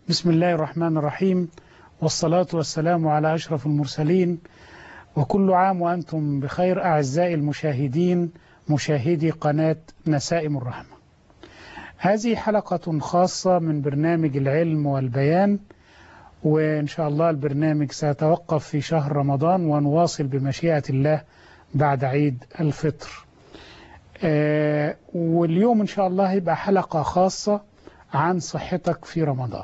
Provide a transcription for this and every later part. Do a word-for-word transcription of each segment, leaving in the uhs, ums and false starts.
بسم الله الرحمن الرحيم، والصلاة والسلام على أشرف المرسلين، وكل عام وأنتم بخير أعزائي المشاهدين مشاهدي قناة نسائم الرحمة. هذه حلقة خاصة من برنامج العلم والبيان، وإن شاء الله البرنامج سيتوقف في شهر رمضان ونواصل بمشيئة الله بعد عيد الفطر. آه واليوم إن شاء الله يبقى حلقة خاصة عن صحتك في رمضان،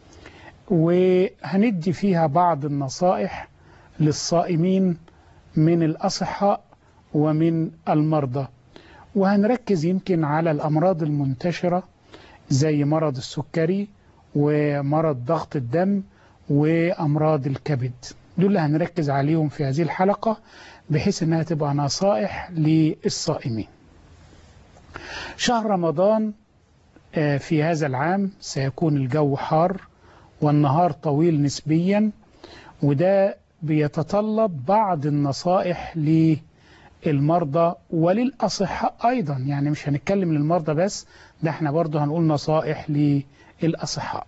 وهندي فيها بعض النصائح للصائمين من الأصحاء ومن المرضى، وهنركز يمكن على الأمراض المنتشرة زي مرض السكري ومرض ضغط الدم وأمراض الكبد. دول اللي هنركز عليهم في هذه الحلقة بحيث أنها تبقى نصائح للصائمين. شهر رمضان في هذا العام سيكون الجو حار والنهار طويل نسبيا، وده بيتطلب بعض النصائح للمرضى وللأصحاء أيضا. يعني مش هنتكلم للمرضى بس، ده احنا برضه هنقول نصائح للأصحاء.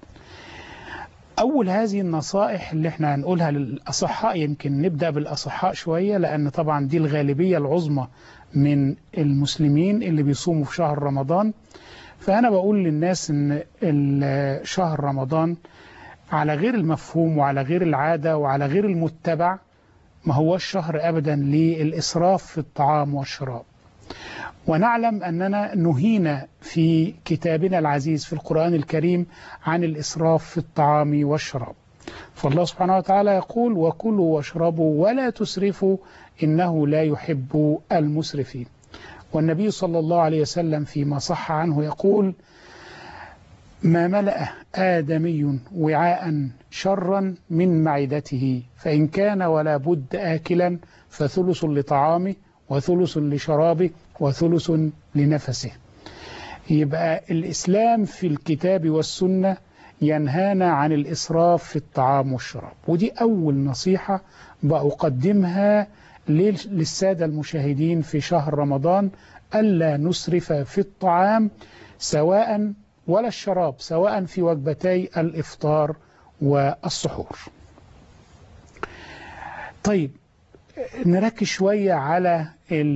أول هذه النصائح اللي احنا هنقولها للأصحاء، يمكن نبدأ بالأصحاء شوية لأن طبعا دي الغالبية العظمى من المسلمين اللي بيصوموا في شهر رمضان. فأنا بقول للناس إن شهر رمضان على غير المفهوم وعلى غير العادة وعلى غير المتبع ما هو الشهر أبدا للإسراف في الطعام والشراب، ونعلم أننا نهينا في كتابنا العزيز في القرآن الكريم عن الإسراف في الطعام والشراب. فالله سبحانه وتعالى يقول: وكلوا واشربوا ولا تسرفوا إنه لا يحب المسرفين. والنبي صلى الله عليه وسلم فيما صح عنه يقول: ما ملأ آدمي وعاء شرا من معدته، فإن كان ولا بد آكلا فثلث لطعامه وثلث لشرابه وثلث لنفسه. يبقى الإسلام في الكتاب والسنة ينهانا عن الإسراف في الطعام والشراب، ودي أول نصيحة بأقدمها للسادة المشاهدين في شهر رمضان: ألا نسرف في الطعام سواء ولا الشراب، سواء في وجبتي الإفطار والسحور. طيب نركز شوية على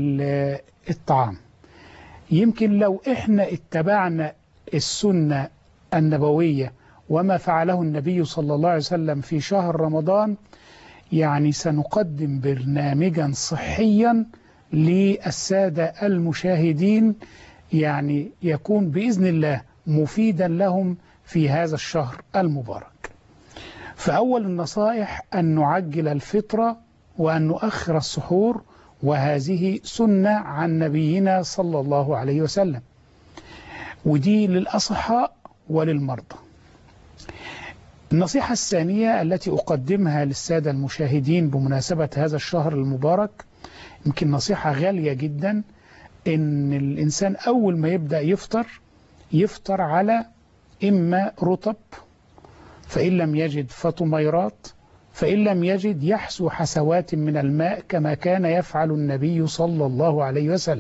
الطعام. يمكن لو احنا اتبعنا السنة النبوية وما فعله النبي صلى الله عليه وسلم في شهر رمضان، يعني سنقدم برنامجا صحيا للسادة المشاهدين، يعني يكون بإذن الله مفيدا لهم في هذا الشهر المبارك. فأول النصائح أن نعجل الفطرة وأن نؤخر السحور، وهذه سنة عن نبينا صلى الله عليه وسلم، ودي للأصحاء وللمرضى. النصيحة الثانية التي أقدمها للسادة المشاهدين بمناسبة هذا الشهر المبارك، يمكن نصيحة غالية جدا، إن الإنسان أول ما يبدأ يفطر يفطر على إما رطب، فإن لم يجد فطميرات، فإن لم يجد يحسو حسوات من الماء كما كان يفعل النبي صلى الله عليه وسلم.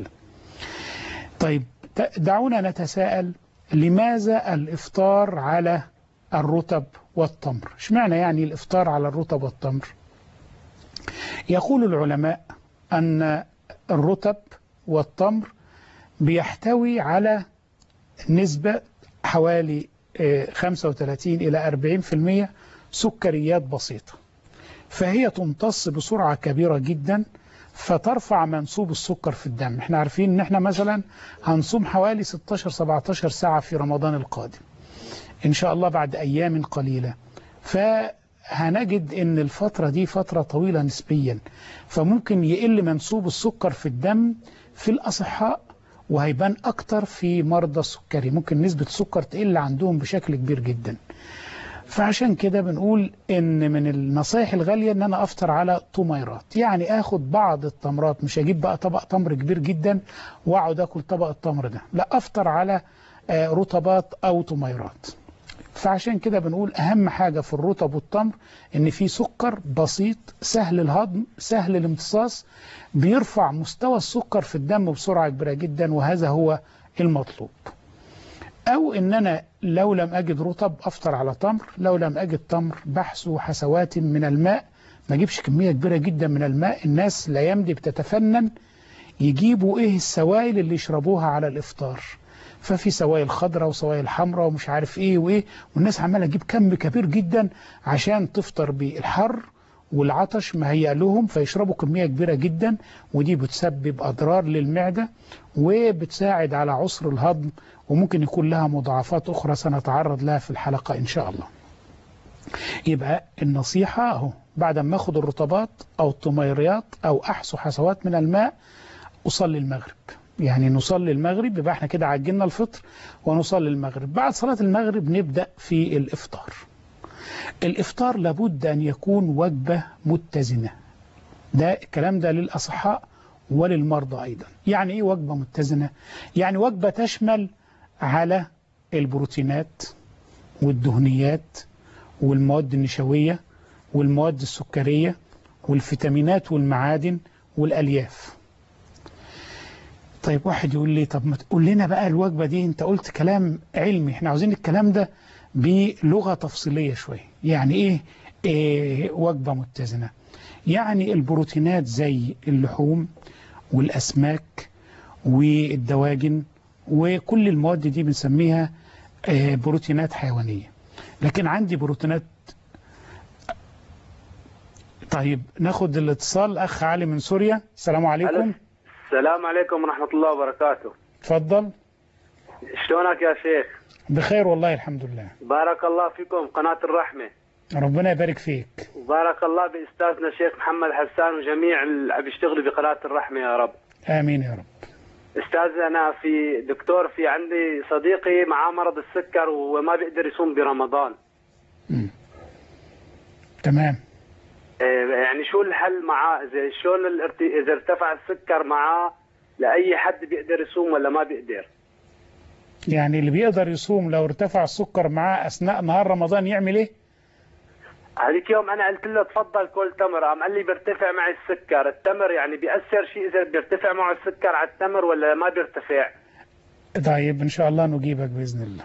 طيب دعونا نتساءل: لماذا الإفطار على الرطب والتمر؟ اشمعنى يعني الإفطار على الرطب والتمر؟ يقول العلماء أن الرطب والتمر بيحتوي على نسبة حوالي خمسة وثلاثين إلى أربعين بالمئة سكريات بسيطة، فهي تمتص بسرعة كبيرة جدا فترفع منسوب السكر في الدم. احنا عارفين ان احنا مثلا هنصوم حوالي ستاشر سبعتاشر ساعة في رمضان القادم ان شاء الله بعد ايام قليلة، فهنجد ان الفترة دي فترة طويلة نسبيا، فممكن يقل منسوب السكر في الدم في الأصحاء، وهيبان أكتر في مرضى السكري، ممكن نسبة السكر تقل عندهم بشكل كبير جدا. فعشان كده بنقول إن من النصائح الغالية إن أنا أفطر على طميرات، يعني آخد بعض التمرات، مش هجيب بقى طبق تمر كبير جدا وأقعد آكل طبق التمر ده، لا، أفطر على رطبات أو طميرات. فعشان كده بنقول أهم حاجة في الرطب والتمر إن في سكر بسيط سهل الهضم سهل الامتصاص، بيرفع مستوى السكر في الدم بسرعة كبيرة جدا، وهذا هو المطلوب. أو إن أنا لو لم أجد رطب أفطر على تمر، لو لم أجد تمر بحث حسوات من الماء، ما أجيبش كمية كبيرة جدا من الماء. الناس الأيام دي بتتفنن يجيبوا إيه السوائل اللي يشربوها على الإفطار، ففي سوائل خضراء وسوائل حمراء ومش عارف إيه وإيه، والناس عمالة تجيب كم كبير جدا عشان تفطر بالحر والعطش مهيأ لهم، فيشربوا كمية كبيرة جدا، ودي بتسبب أضرار للمعدة وبتساعد على عسر الهضم، وممكن يكون لها مضاعفات أخرى سنتعرض لها في الحلقة إن شاء الله. يبقى النصيحة أهو، بعد ما أخذ الرطبات أو الطميريات أو أحسو حسوات من الماء أصلي المغرب. يعني نصلي المغرب، يبقى احنا كده عجلنا الفطر ونصلي المغرب. بعد صلاة المغرب نبدأ في الإفطار. الإفطار لابد أن يكون وجبة متزنة، ده الكلام ده للأصحاء وللمرضى أيضا. يعني إيه وجبة متزنة؟ يعني وجبة تشمل على البروتينات والدهنيات والمواد النشوية والمواد السكرية والفيتامينات والمعادن والألياف. طيب واحد يقول لي طب ما تقول لنا بقى الوجبة دي، انت قلت كلام علمي، احنا عاوزين الكلام ده بلغة تفصيلية شوية. يعني ايه, إيه وجبة متزنة؟ يعني البروتينات زي اللحوم والأسماك والدواجن وكل المواد دي بنسميها إيه بروتينات حيوانية. لكن عندي بروتينات. طيب ناخد الاتصال. أخ علي من سوريا، السلام عليكم. السلام عليكم ورحمة الله وبركاته. تفضل. شلونك يا شيخ؟ بخير والله الحمد لله. بارك الله فيكم قناة الرحمة. ربنا يبارك فيك. وبارك الله بأستاذنا الشيخ محمد حسان وجميع اللي بيشتغلوا بقناة الرحمة يا رب. آمين يا رب. أستاذ أنا في دكتور، في عندي صديقي معاه مرض السكر وما بيقدر يصوم برمضان. مم. تمام. يعني شو الحل معاه؟ زي شلون إذا ارتفع السكر معاه لأي حد بيقدر يصوم ولا ما بيقدر؟ يعني اللي بيقدر يصوم لو ارتفع السكر معاه أثناء نهار رمضان يعمل إيه؟ هذيك يوم أنا قلت له تفضل كل تمر، قام قال لي بيرتفع معي السكر. التمر يعني بيأثر شيء إذا بيرتفع معه السكر على التمر ولا ما بيرتفع؟ طيب إن شاء الله نجيبك بإذن الله.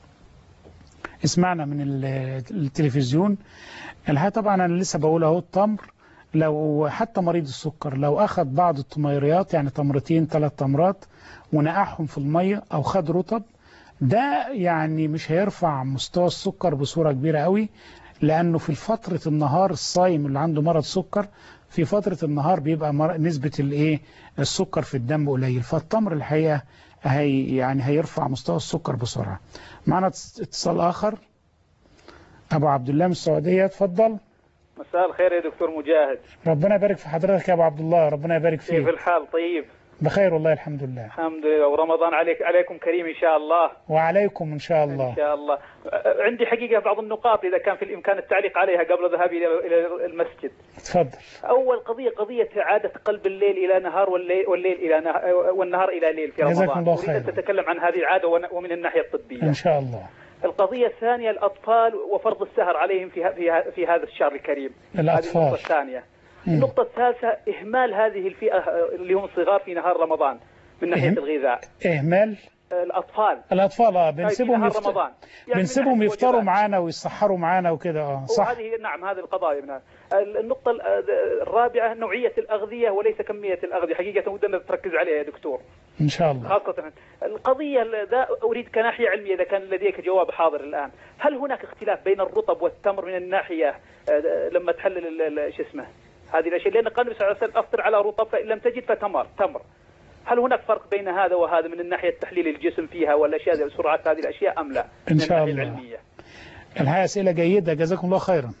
اسمعنا من التلفزيون. الحقيقة طبعا أنا لسه بقول أهو، التمر لو حتى مريض السكر لو أخذ بعض الطميريات، يعني تمرتين ثلاث تمرات ونقعهم في المية أو خد رطب، ده يعني مش هيرفع مستوى السكر بصورة كبيرة قوي، لأنه في فترة النهار الصايم اللي عنده مرض سكر في فترة النهار بيبقى نسبة الايه السكر في الدم قليل، فالتمر الحقيقة هي يعني هيرفع مستوى السكر بسرعة. معنا اتصال آخر. أبو عبد الله من السعودية، اتفضل. مساء الخير يا دكتور مجاهد. ربنا يبارك في حضرتك يا أبو عبد الله، ربنا يبارك فيك. كيف الحال؟ طيب بخير والله الحمد لله. الحمد لله. ورمضان عليك عليكم كريم إن شاء الله. وعليكم إن شاء الله. إن شاء الله. عندي حقيقة بعض النقاط إذا كان في الإمكان التعليق عليها قبل ذهابي إلى المسجد. تفضل. أول قضية قضية إعادة قلب الليل إلى نهار والليل, والليل إلى نهار والنهار إلى ليل في رمضان. جزاكم الله خير. أريد أن تتكلم عن هذه العادة ومن الناحية الطبية. إن شاء الله. القضية الثانية الأطفال وفرض السهر عليهم في في في هذا الشهر الكريم. الأطفال. هذه النقطة الثانية. النقطة الثالثة إهمال هذه الفئة اللي هم الصغار في نهار رمضان من ناحية إيه؟ الغذاء. إهمال الأطفال. الأطفال اه بنسيبهم يفت... رمضان. يعني بنسيبهم يفطروا معانا ويسحروا معانا وكده اه صح. وهذه نعم هذه القضايا منها. النقطة الرابعة نوعية الأغذية وليس كمية الأغذية، حقيقة ودنا تركز عليها يا دكتور. إن شاء الله. خاصة القضية ذا أريد كناحية علمية إذا كان لديك جواب حاضر الآن. هل هناك اختلاف بين الرطب والتمر من الناحية لما تحلل شو اسمه هذه الأشياء؟ لأن قال النبي صلى الله عليه وسلم أفطر على رطب فإن لم تجد فتمر تمر. هل هناك فرق بين هذا وهذا من الناحية تحليل الجسم فيها والأشياء زي سرعات هذه الأشياء أم لا؟ إن شاء الله. العلمية. الحقيقة أسئلة جيدة جزاكم الله خيرا.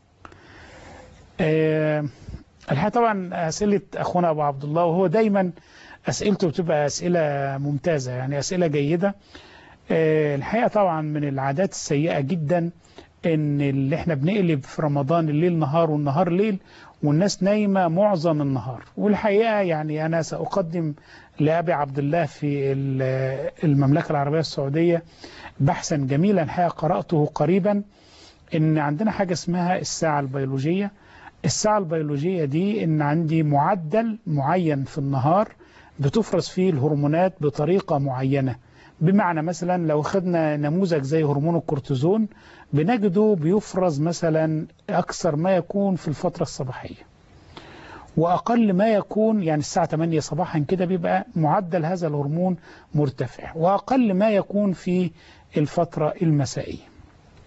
أه الحقيقة طبعا أسئلة أخونا أبو عبد الله وهو دايما أسئلته بتبقى أسئلة ممتازة، يعني أسئلة جيدة. أه الحقيقة طبعا من العادات السيئة جدا إن اللي احنا بنقلب في رمضان الليل نهار والنهار ليل والناس نايمة معظم النهار. والحقيقة يعني أنا سأقدم لأبي عبد الله في المملكة العربية السعودية بحثا جميلا الحقيقة قرأته قريبا، إن عندنا حاجة اسمها الساعة البيولوجية. الساعة البيولوجية دي إن عندي معدل معين في النهار بتفرز فيه الهرمونات بطريقة معينة، بمعنى مثلا لو خدنا نموذج زي هرمون الكورتيزون بنجده بيفرز مثلا أكثر ما يكون في الفترة الصباحية، وأقل ما يكون يعني الساعة ثمانية صباحا كده بيبقى معدل هذا الهرمون مرتفع، وأقل ما يكون في الفترة المسائية.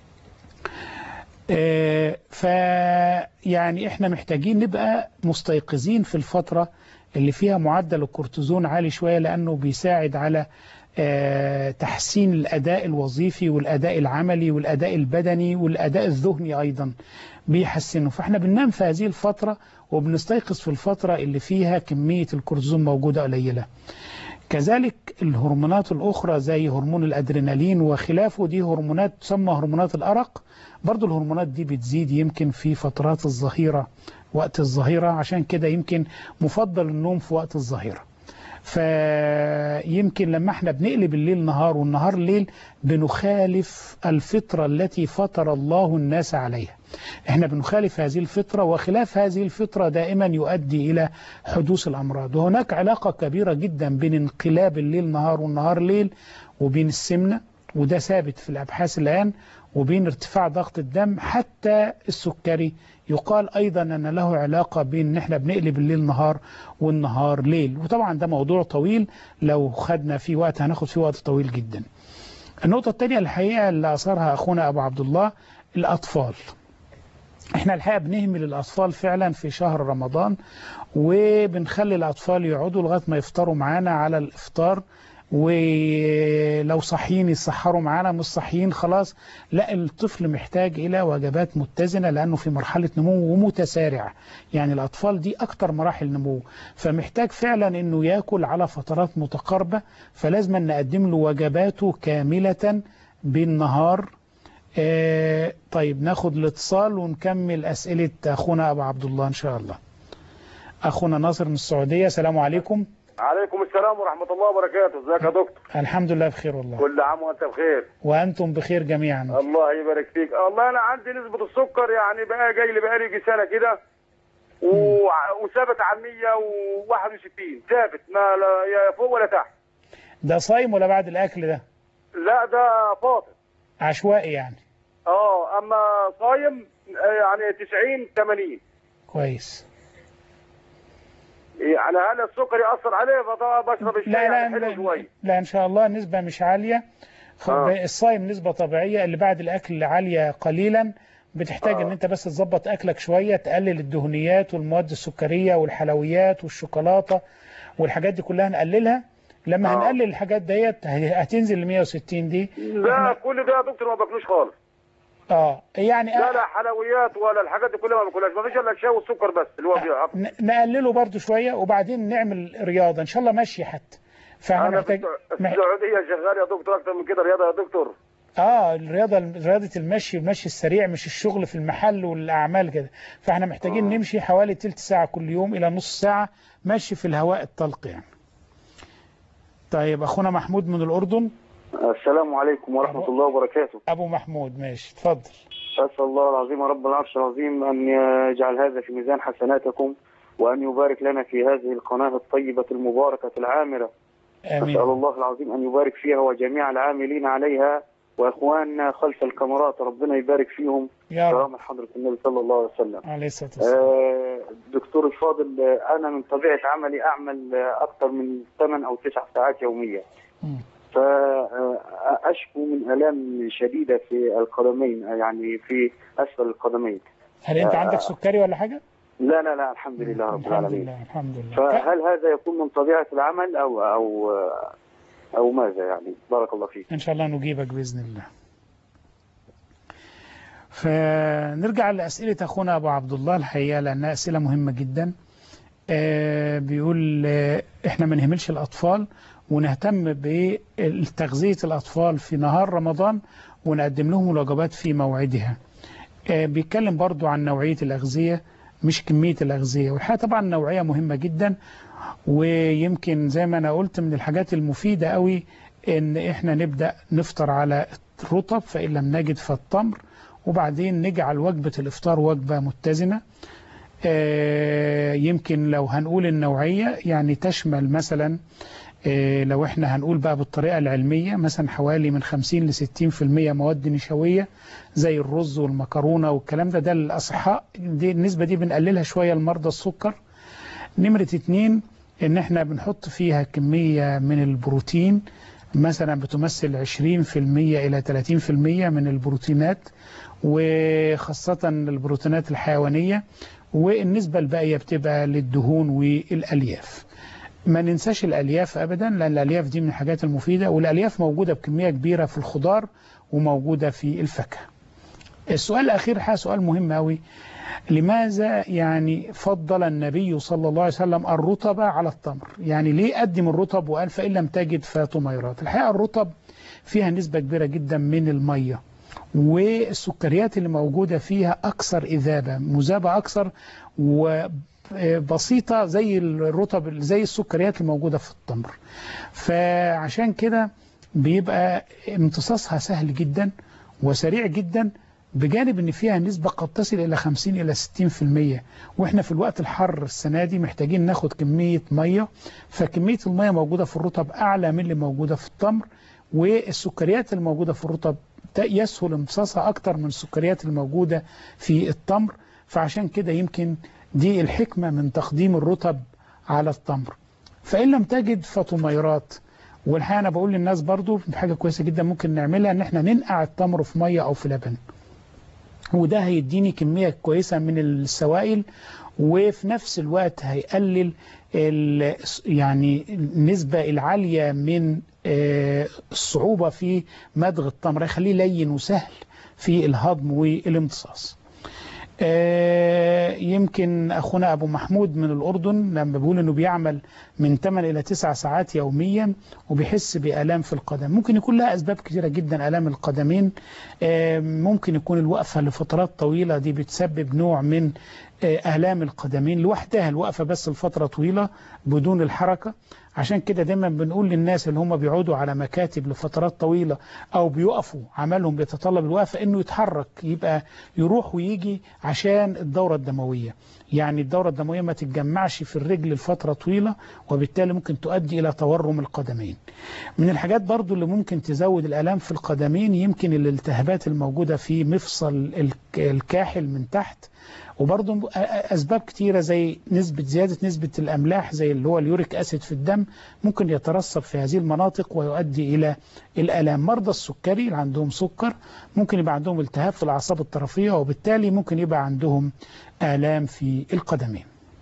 فيعني احنا محتاجين نبقى مستيقظين في الفترة اللي فيها معدل الكورتيزون عالي شوية، لأنه بيساعد على تحسين الأداء الوظيفي والأداء العملي والأداء البدني والأداء الذهني أيضا بيحسنه. فاحنا بننام في هذه الفترة وبنستيقظ في الفترة اللي فيها كمية الكورتيزون موجودة قليلة. كذلك الهرمونات الأخرى زي هرمون الأدرينالين وخلافه، دي هرمونات تسمى هرمونات الأرق، برضو الهرمونات دي بتزيد يمكن في فترات الظهيرة، وقت الظهيرة، عشان كده يمكن مفضل النوم في وقت الظهيرة. فيمكن لما احنا بنقلب الليل نهار والنهار ليل بنخالف الفطرة التي فطر الله الناس عليها، احنا بنخالف هذه الفطرة، وخلاف هذه الفطرة دائما يؤدي إلى حدوث الأمراض. وهناك علاقة كبيرة جدا بين انقلاب الليل نهار والنهار ليل وبين السمنة، وده ثابت في الأبحاث الآن، وبين ارتفاع ضغط الدم، حتى السكري يقال أيضا أن له علاقة بين ان احنا بنقلب الليل نهار والنهار ليل. وطبعا ده موضوع طويل، لو خدنا فيه وقت هناخد فيه وقت طويل جدا. النقطة الثانية الحقيقة اللي أثارها أخونا أبو عبد الله، الأطفال. احنا الحقيقة بنهمل الأطفال فعلا في شهر رمضان، وبنخلي الأطفال يقعدوا لغاية ما يفطروا معانا على الإفطار، ولو صحيين يسحروا معانا، مش صحيين خلاص. لا، الطفل محتاج إلى وجبات متزنة لأنه في مرحلة نمو ومتسارع، يعني الأطفال دي أكتر مراحل نمو، فمحتاج فعلا أنه يأكل على فترات متقاربة، فلازم نقدم له وجباته كاملة بالنهار. آه طيب ناخد الاتصال ونكمل أسئلة أخونا أبو عبد الله إن شاء الله. أخونا ناصر من السعودية، السلام عليكم. عليكم السلام ورحمة الله وبركاته. ازيك يا دكتور؟ الحمد لله بخير والله. كل عام وانت بخير. وانتم بخير جميعا. الله يبارك فيك. الله انا عندي نسبة السكر يعني بقى جاي لي بقى لي سنة كده و... وثابت على مية وواحد وستين، ثابت ما لا يا فوق ولا تحت. ده صايم ولا بعد الاكل ده؟ لا ده فاطر. عشوائي يعني. اه اما صايم يعني تسعين ثمانين. كويس. يعني هل السكر يأثر عليه؟ فطبعا بشرب الشاي لا لا يعني حلو شويه. لا ان شاء الله النسبة مش عالية. آه. الصايم نسبة طبيعية، اللي بعد الاكل عالية قليلا. بتحتاج آه. ان انت بس تظبط اكلك شوية، تقلل الدهنيات والمواد السكرية والحلويات والشوكولاتة والحاجات دي كلها نقللها. لما آه. هنقلل الحاجات ديت هتنزل ل مية وستين دي. لا احنا... كل ده يا دكتور ما باكلوش خالص. اه يعني لا لا حلويات ولا الحاجات دي كلها ما باكلهاش، ما فيش الا الشاي والسكر بس اللي هو بيحط. نقلله برده شويه وبعدين نعمل رياضه ان شاء الله ماشي حتى. فاحنا انا محتاج في السعوديه شغال يا دكتور اكتر من كده رياضه يا دكتور. اه الرياضه رياضه المشي، المشي السريع، مش الشغل في المحل والاعمال كده. فاحنا محتاجين آه. نمشي حوالي تلت ساعه كل يوم الى نص ساعه مشي في الهواء الطلق يعني. طيب اخونا محمود من الاردن. السلام عليكم ورحمة الله وبركاته. أبو محمود ماشي اتفضل. أسأل الله العظيم رب العرش العظيم أن يجعل هذا في ميزان حسناتكم، وأن يبارك لنا في هذه القناة الطيبة المباركة العامرة. آمين. أسأل الله العظيم أن يبارك فيها وجميع العاملين عليها، وإخواننا خلف الكاميرات ربنا يبارك فيهم كرامة حضرة النبي صلى الله عليه وسلم. عليه الصلاة والسلام. آه دكتور الفاضل، أنا من طبيعة عملي أعمل أكثر من ثمان أو تسع ساعات يوميا. م. فأشكو من آلام شديدة في القدمين، يعني في أسفل القدمين. هل أنت عندك سكري ولا حاجة؟ لا لا لا الحمد لله رب العالمين. الحمد لله الحمد لله. فهل هذا يكون من طبيعة العمل أو أو أو ماذا يعني؟ بارك الله فيك. إن شاء الله نجيبك بإذن الله. فنرجع لأسئلة أخونا أبو عبد الله الحقيقة لأنها أسئلة مهمة جدا. آه بيقول آه إحنا ما نهملش الأطفال ونهتم بتغذية الأطفال في نهار رمضان ونقدم لهم الوجبات في موعدها. آه بيتكلم برضو عن نوعية الأغذية مش كمية الأغذية، والحقيقة طبعا النوعية مهمة جدا، ويمكن زي ما أنا قلت من الحاجات المفيدة قوي إن إحنا نبدأ نفطر على الرطب فإن لم نجد فالتمر، وبعدين نجعل وجبة الإفطار وجبة متزنة. آه يمكن لو هنقول النوعية يعني تشمل مثلا لو احنا هنقول بقى بالطريقة العلمية مثلا حوالي من خمسين ل ستين في المية مواد نشوية زي الرز والمكرونة والكلام ده، ده الأصحاء، دي النسبة دي بنقللها شوية لمرضى السكر. نمرة اتنين ان احنا بنحط فيها كمية من البروتين مثلا بتمثل عشرين في المية إلى ثلاثين في المية من البروتينات، وخاصة البروتينات الحيوانية، والنسبة الباقية بتبقى للدهون والألياف. ما ننساش الألياف أبدا، لأن الألياف دي من الحاجات المفيدة، والألياف موجودة بكمية كبيرة في الخضار وموجودة في الفاكهة. السؤال الأخير حاجة سؤال مهم أوي، لماذا يعني فضل النبي صلى الله عليه وسلم الرطب على التمر؟ يعني ليه قدم الرطب وقال فإن لم تجد فطميرات؟ الحقيقة الرطب فيها نسبة كبيرة جدا من المية، والسكريات اللي موجودة فيها أكثر إذابة، مذابة أكثر وبسيطة زي الرطب، زي السكريات الموجودة في التمر. فعشان كده بيبقى امتصاصها سهل جدا وسريع جدا، بجانب ان فيها نسبة قد تصل الى خمسين الى ستين في المية، واحنا في الوقت الحر السنة دي محتاجين ناخد كمية مية، فكمية المية موجودة في الرطب اعلى من اللي موجودة في التمر، والسكريات الموجودة في الرطب يسهل امتصاصها اكتر من السكريات الموجودة في التمر. فعشان كده يمكن دي الحكمة من تقديم الرطب على التمر. فإن لم تجد فطميرات، والحقيقة أنا بقول للناس برضو حاجة كويسة جدا ممكن نعملها، ان احنا ننقع التمر في مية او في لبن، وده هيديني كمية كويسة من السوائل، وفي نفس الوقت هيقلل يعني النسبة العالية من الصعوبة في مضغ التمر، يخليه لين وسهل في الهضم والامتصاص. يمكن أخونا أبو محمود من الأردن لما بيقول أنه بيعمل من ثمانية إلى تسعة ساعات يوميا وبيحس بآلام في القدم. ممكن يكون لها أسباب كثيرة جدا آلام القدمين، ممكن يكون الوقفة لفترات طويلة دي بتسبب نوع من آلام القدمين لوحدها، الوقفة بس لفترة طويلة بدون الحركة. عشان كده دايما بنقول للناس اللي هم بيقعدوا على مكاتب لفترات طويلة أو بيقفوا عملهم بيتطلب الوقفة إنه يتحرك، يبقى يروح ويجي عشان الدورة الدموية. يعني الدورة الدموية ما تتجمعش في الرجل لفترة طويلة، وبالتالي ممكن تؤدي إلى تورم القدمين. من الحاجات برضو اللي ممكن تزود الآلام في القدمين يمكن الالتهابات الموجودة في مفصل الكاحل من تحت، وبرضه أسباب كتيرة زي نسبة زيادة نسبة الأملاح زي اللي هو اليوريك أسيد في الدم ممكن يترسب في هذه المناطق ويؤدي إلى الآلام. مرضى السكري اللي عندهم سكر ممكن يبقى عندهم التهاب في الأعصاب الطرفية، وبالتالي ممكن يبقى عندهم آلام في القدمين.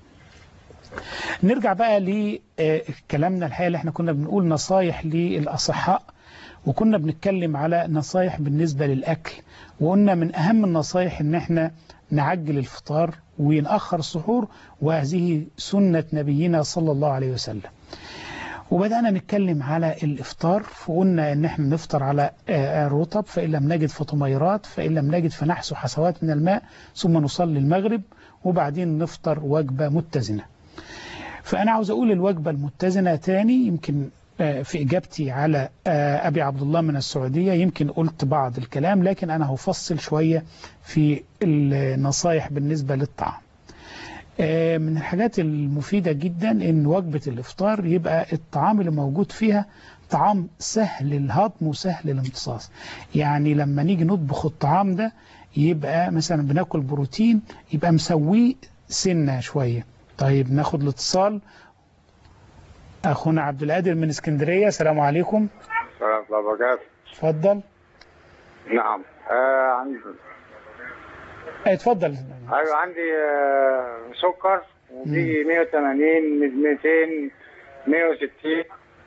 نرجع بقى لكلامنا الحقيقة اللي احنا كنا بنقول نصايح للأصحاء، وكنا بنتكلم على نصايح بالنسبة للأكل، وقلنا من أهم النصايح ان احنا نعجل الفطار ونأخر السحور، وهذه سنة نبينا صلى الله عليه وسلم. وبدأنا نتكلم على الإفطار، فقلنا ان احنا نفطر على رطب، فإن لم نجد فطميرات، فإن لم نجد فنحسو حسوات من الماء، ثم نصلي المغرب، وبعدين نفطر وجبة متزنة. فأنا عاوز أقول الوجبة المتزنة تاني، يمكن في إجابتي على أبي عبد الله من السعودية يمكن قلت بعض الكلام، لكن أنا هفصل شوية في النصايح بالنسبة للطعام. من الحاجات المفيدة جدا إن وجبة الإفطار يبقى الطعام اللي موجود فيها طعام سهل الهضم وسهل الامتصاص. يعني لما نيجي نطبخ الطعام ده يبقى مثلا بناكل بروتين يبقى مسويه سنة شوية. طيب ناخد الاتصال. أخونا عبد القادر من اسكندرية، السلام عليكم. السلام ورحمة الله وبركاته. اتفضل. نعم آه عندي اتفضل. ايوه عندي آه سكر وبيجي مية وتمانين ميتين مية وستين.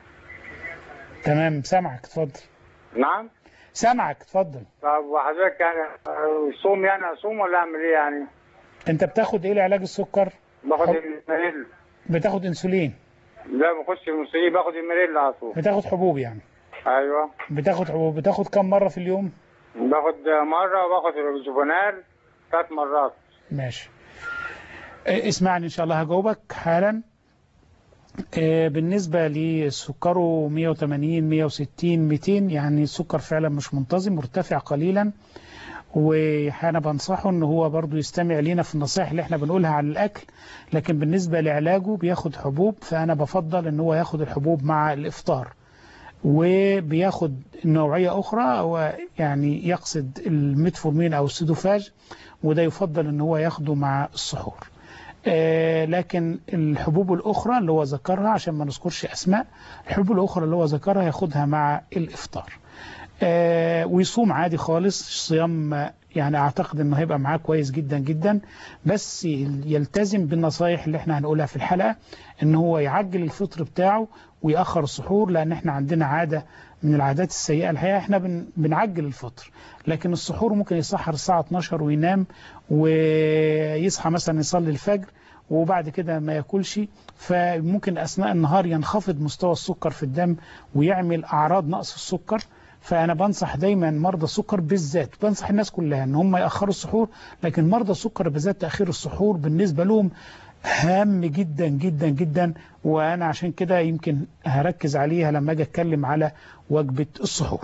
تمام سامعك اتفضل. نعم سامعك اتفضل. طب وحضرتك يعني صوم يعني اصوم ولا اعمل ايه يعني؟ انت بتاخد ايه لعلاج السكر؟ باخد الميريل. بتاخد انسولين؟ لا ما باخدش انسولين، باخد الميريل على طول. بتاخد حبوب يعني؟ ايوه بتاخد حبوب. بتاخد كم مرة في اليوم؟ باخد مرة وباخد الجوفانال ثلاث مرات. ماشي اسمعني ان شاء الله هجاوبك حالا. بالنسبة لسكره مية وتمانين مية وستين ميتين، يعني السكر فعلا مش منتظم، مرتفع قليلا، وانا بنصحه ان هو برضو يستمع لينا في النصائح اللي احنا بنقولها عن الاكل، لكن بالنسبة لعلاجه بياخد حبوب، فانا بفضل ان هو ياخد الحبوب مع الافطار، وبياخد نوعية اخرى هو يعني يقصد الميتفورمين او السيدوفاج، وده يفضل ان هو ياخده مع السحور. آه لكن الحبوب الاخرى اللي هو ذكرها عشان ما نذكرش اسماء، الحبوب الاخرى اللي هو ذكرها ياخدها مع الافطار. آه ويصوم عادي خالص صيام، يعني اعتقد انه هيبقى معاه كويس جدا جدا، بس يلتزم بالنصايح اللي احنا هنقولها في الحلقة، ان هو يعجل الفطر بتاعه ويأخر السحور، لان احنا عندنا عادة من العادات السيئة الحقيقة احنا بن بنعجل الفطر، لكن السحور ممكن يسحر الساعة اتناشر وينام ويصحى مثلا يصلي الفجر وبعد كده ما ياكلش، فممكن اثناء النهار ينخفض مستوى السكر في الدم ويعمل اعراض نقص السكر. فأنا بنصح دايما مرضى السكر بالذات، بنصح الناس كلها ان هم يأخروا السحور، لكن مرضى السكر بالذات تأخير السحور بالنسبة لهم هام جدا جدا جدا، وأنا عشان كده يمكن هركز عليها لما أجي أتكلم على وجبة السحور.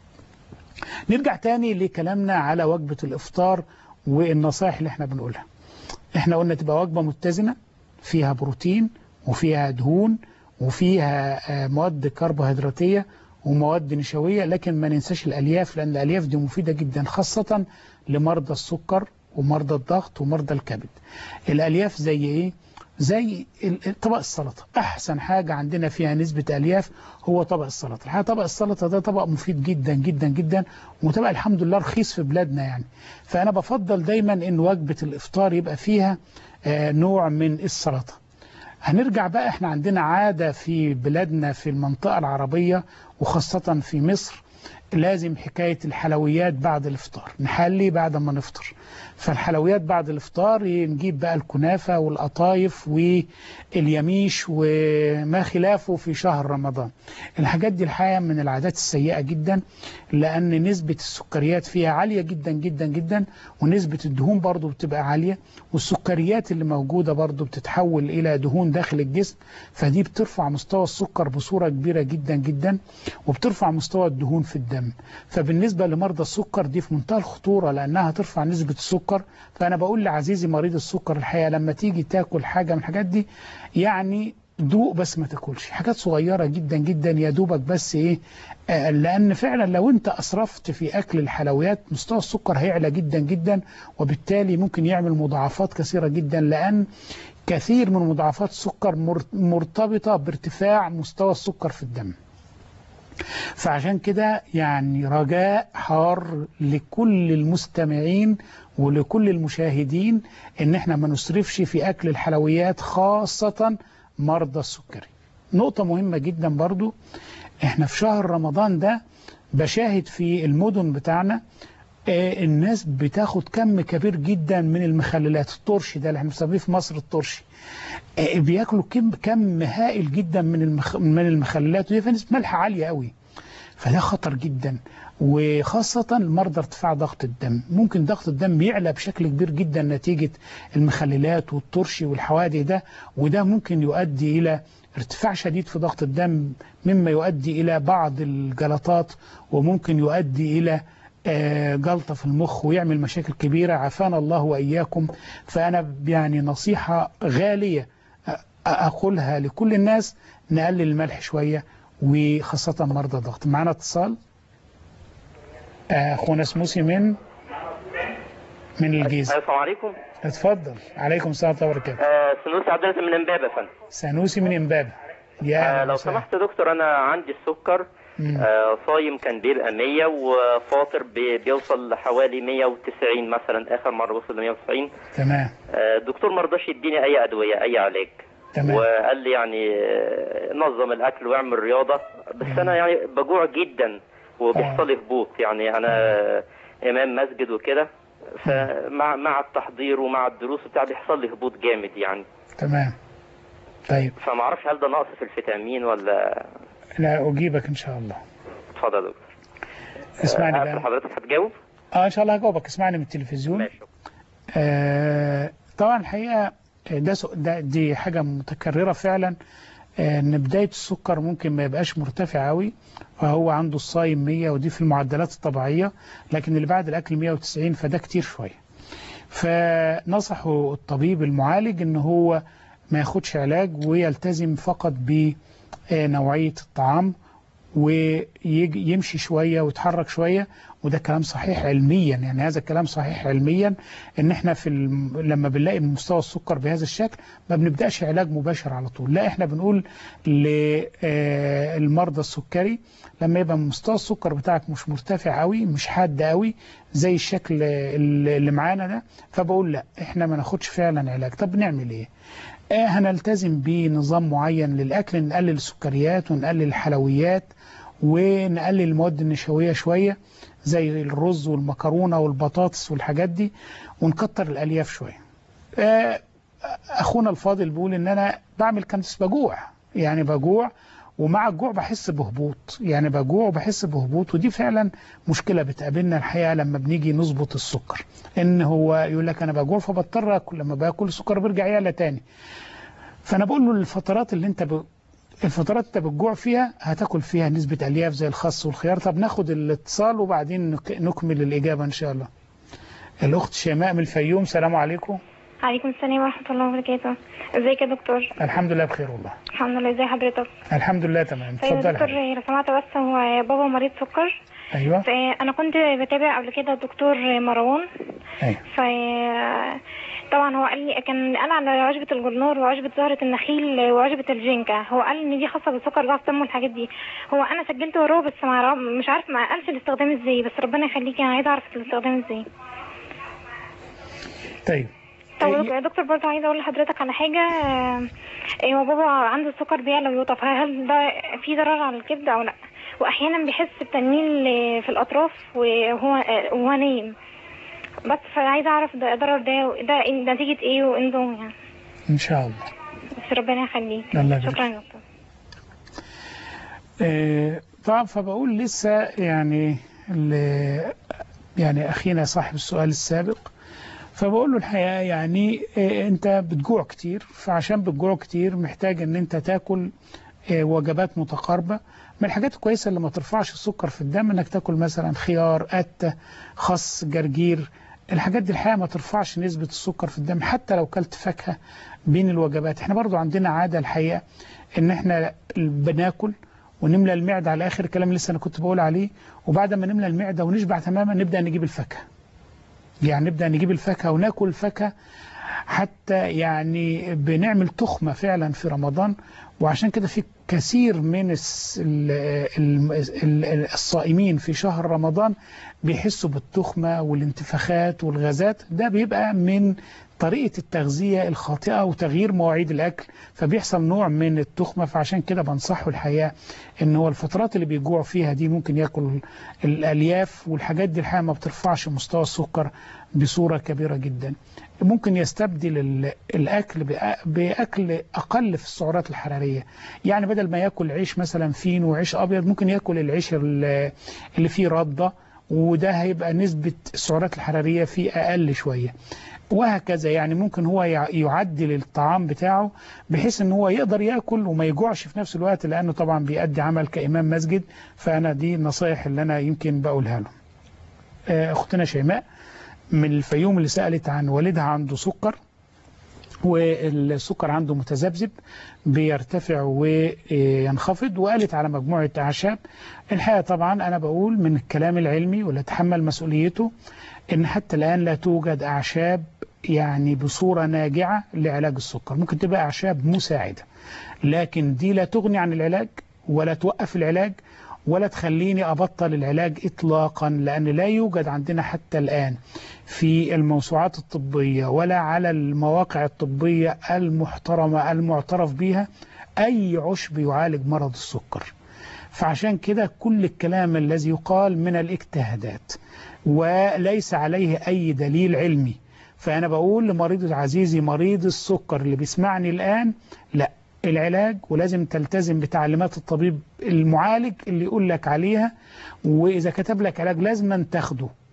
نرجع تاني لكلامنا على وجبة الإفطار والنصائح اللي احنا بنقولها. احنا قلنا تبقى وجبة متزنة فيها بروتين وفيها دهون وفيها مواد كربوهيدراتية ومواد نشوية، لكن ما ننساش الألياف، لأن الألياف دي مفيدة جدا خاصة لمرضى السكر ومرضى الضغط ومرضى الكبد. الألياف زي إيه؟ زي طبق السلطة، أحسن حاجة عندنا فيها نسبة ألياف هو طبق السلطة. الحقيقة طبق السلطة ده طبق مفيد جدا جدا جدا، وطبق الحمد لله رخيص في بلادنا يعني. فأنا بفضل دايما إن وجبة الإفطار يبقى فيها نوع من السلطة. هنرجع بقى، احنا عندنا عادة في بلادنا في المنطقة العربية وخاصة في مصر، لازم حكاية الحلويات بعد الإفطار، نحلي بعد ما نفطر. فالحلويات بعد الإفطار نجيب بقى الكنافة والقطايف واليميش وما خلافه في شهر رمضان. الحاجات دي الحقيقة من العادات السيئة جدا، لأن نسبة السكريات فيها عالية جدا جدا جدا، ونسبة الدهون برضو بتبقى عالية، والسكريات اللي موجودة برضو بتتحول إلى دهون داخل الجسم، فدي بترفع مستوى السكر بصورة كبيرة جدا جدا، وبترفع مستوى الدهون في الدم. فبالنسبة لمرضى السكر دي في منتهى الخطورة، لأنها ترفع نسبة السكر. فأنا بقول لعزيزي مريض السكر الحقيقة لما تيجي تاكل حاجة من الحاجات دي، يعني دوق بس ما تاكلش، حاجات صغيرة جدا جدا يا دوبك بس ايه، آه لأن فعلا لو انت أسرفت في أكل الحلويات مستوى السكر هيعلى جدا جدا، وبالتالي ممكن يعمل مضاعفات كثيرة جدا، لأن كثير من مضاعفات السكر مرتبطة بارتفاع مستوى السكر في الدم. فعشان كده يعني رجاء حار لكل المستمعين ولكل المشاهدين ان احنا ما نسرفش في اكل الحلويات، خاصة مرضى السكري. نقطة مهمة جدا برضو، احنا في شهر رمضان ده بشاهد في المدن بتاعنا الناس بتاخد كم كبير جدا من المخللات، الطرشي ده اللي احنا بنسميه في مصر الطرشي، بياكلوا كم كم هائل جدا من المخ من المخللات، وهي فيها نسبة ملح عالية قوي، فده خطر جدا، وخاصة مرضى ارتفاع ضغط الدم. ممكن ضغط الدم يعلى بشكل كبير جدا نتيجة المخللات والطرشي والحوادق ده، وده ممكن يؤدي إلى ارتفاع شديد في ضغط الدم، مما يؤدي إلى بعض الجلطات، وممكن يؤدي إلى جلطة في المخ ويعمل مشاكل كبيرة، عافانا الله وإياكم. فأنا يعني نصيحة غالية أقولها لكل الناس، نقلل الملح شوية، وخاصة مرضى الضغط. معنا اتصال، أخونا سنوسي من من الجيزة. السلام عليكم. اتفضل. عليكم السلام ورحمة الله وبركاته. آه سنوسي عبد العزيز من امبابة يا فندم. سنوسي من امبابة. يا آه لو سمحت يا دكتور، أنا عندي السكر آه صايم كان بيبقى مية، وفاطر بي بيوصل لحوالي مية وتسعين مثلا، آخر مرة وصل ل مية وتسعين. تمام. آه الدكتور ما رضاش يديني أي أدوية أي علاج. تمام. وقال لي يعني نظم الأكل واعمل رياضة، بس مم. أنا يعني بجوع جدا وبيحصل لي هبوط، يعني أنا مم. إمام مسجد وكده، فمع مع التحضير ومع الدروس بتاع بيحصل لي هبوط جامد يعني. تمام. طيب. فما اعرفش هل ده نقص في الفيتامين ولا. لا أجيبك إن شاء الله. اتفضل يا دكتور. اسمعني بقى. حضرتك هتجاوب؟ اه إن شاء الله هجاوبك. اسمعني من التلفزيون. ماشي. آه طبعا الحقيقة ده, ده دي حاجة متكررة فعلا، ان بداية السكر ممكن ما يبقاش مرتفع قوي، فهو عنده الصايم مية ودي في المعدلات الطبيعية، لكن اللي بعد الأكل مية وتسعين فده كتير شوية. فنصحوا الطبيب المعالج ان هو ما ياخدش علاج ويلتزم فقط بنوعية الطعام ويمشي شوية ويتحرك شوية، وده كلام صحيح علميا. يعني هذا الكلام صحيح علميا ان احنا في الم... لما بنلاقي مستوى السكر بهذا الشكل ما بنبدأش علاج مباشر على طول، لا احنا بنقول للمرضى السكري لما يبقى مستوى السكر بتاعك مش مرتفع قوي، مش حاد قوي زي الشكل اللي معانا ده، فبقول لا احنا ما ناخدش فعلا علاج. طب نعمل ايه؟ آه هنلتزم بنظام معين للأكل، نقلل السكريات ونقلل الحلويات ونقلل المواد النشوية شوية زي الرز والمكرونة والبطاطس والحاجات دي، ونكتر الألياف شوية. آه أخونا الفاضل بيقول إن أنا بعمل كنس بجوع، يعني بجوع ومع الجوع بحس بهبوط، يعني بجوع وبحس بهبوط، ودي فعلا مشكلة بتقابلنا الحقيقة لما بنيجي نظبط السكر، ان هو يقول لك انا بجوع فبضطر اكل، لما باكل السكر بيرجع يعلى تاني. فانا بقول له الفترات اللي انت ب... الفترات انت بتجوع فيها هتاكل فيها نسبة الياف زي الخس والخيار. طب ناخد الاتصال وبعدين نك... نكمل الإجابة ان شاء الله. الاخت شيماء من الفيوم، سلام عليكم. عليكم السلام ورحمة الله وبركاته. ازيك يا دكتور؟ الحمد لله بخير والله. الحمد لله. ازي حضرتك؟ الحمد لله تمام. اتفضل يا دكتور. لو سمحت بس، هو بابا مريض سكر. ايوه. فانا كنت بتابع قبل كده الدكتور مروان. ايوه. ف طبعا هو قال لي، كان قال على عشبة الجرنور وعشبة زهرة النخيل وعشبة الجينكا، هو قال ان دي خاصة بالسكر ضغط الدم والحاجات دي. هو انا سجلت وراه بس ما مش عارف، ما قالش الاستخدام ازاي، بس ربنا يخليكي انا عايزه اعرف الاستخدام ازاي. طيب. طب يا دكتور برضه عايزه اقول لحضرتك على حاجه. هو بابا عنده السكر بيعلى ويوطى، فهل ده في ضرر على الكبد او لا؟ واحيانا بيحس بتنميل في الاطراف وهو وهو نايم، بس فعايزه اعرف ده ضرر ده ده نتيجه ايه وانضم يعني. ان شاء الله. بس ربنا يخليك. شكرا يا دكتور. آه طبعا فبقول لسه يعني يعني اخينا صاحب السؤال السابق، فبقول له الحقيقة يعني إيه، انت بتجوع كتير، فعشان بتجوع كتير محتاج ان انت تاكل إيه وجبات متقاربة. من الحاجات الكويسة اللي ما ترفعش السكر في الدم انك تاكل مثلا خيار، قتة، خس، جرجير. الحاجات دي الحقيقة ما ترفعش نسبة السكر في الدم، حتى لو كلت فاكهة بين الوجبات. احنا برضو عندنا عادة الحقيقة ان احنا بناكل ونملى المعدة على اخر الكلام اللي لسه انا كنت بقول عليه، وبعد ما نملى المعدة ونشبع تماما نبدأ نجيب الفاكهة. يعني نبدأ نجيب الفاكهة وناكل فاكهة، حتى يعني بنعمل تخمة فعلا في رمضان. وعشان كده في كثير من الصائمين في شهر رمضان بيحسوا بالتخمة والانتفاخات والغازات، ده بيبقى من طريقة التغذية الخاطئة وتغيير مواعيد الأكل، فبيحصل نوع من التخمة. فعشان كده بنصحه الحقيقة إن هو الفترات اللي بيجوع فيها دي ممكن يأكل الألياف والحاجات دي، الحقيقة ما بترفعش مستوى السكر بصورة كبيرة جدا. ممكن يستبدل الأكل بأكل أقل في السعرات الحرارية، يعني بدل ما يأكل عيش مثلا فين وعيش أبيض ممكن يأكل العيش اللي فيه ردة، وده هيبقى نسبة السعرات الحرارية فيه أقل شوية، وهكذا. يعني ممكن هو يعدل الطعام بتاعه بحيث ان هو يقدر يأكل وما يجوعش في نفس الوقت، لأنه طبعا بيأدي عمل كإمام مسجد. فأنا دي النصائح اللي أنا يمكن بقولها له. أختنا شيماء من الفيوم اللي سألت عن والدها عنده سكر، والسكر عنده متذبذب بيرتفع وينخفض، وقالت على مجموعة أعشاب. الحقيقة طبعا أنا بقول من الكلام العلمي واللي أتحمل مسؤوليته إن حتى الآن لا توجد أعشاب يعني بصورة ناجعة لعلاج السكر. ممكن تبقى أعشاب مساعدة، لكن دي لا تغني عن العلاج ولا توقف العلاج ولا تخليني أبطل العلاج إطلاقا، لأن لا يوجد عندنا حتى الآن في الموسوعات الطبية ولا على المواقع الطبية المحترمة المعترف بها أي عشب يعالج مرض السكر. فعشان كده كل الكلام الذي يقال من الاجتهادات وليس عليه أي دليل علمي. فأنا بقول لمريض عزيزي مريض السكر اللي بيسمعني الآن، لا، العلاج ولازم تلتزم بتعليمات الطبيب المعالج اللي يقول لك عليها، وإذا كتب لك علاج لازم تاخده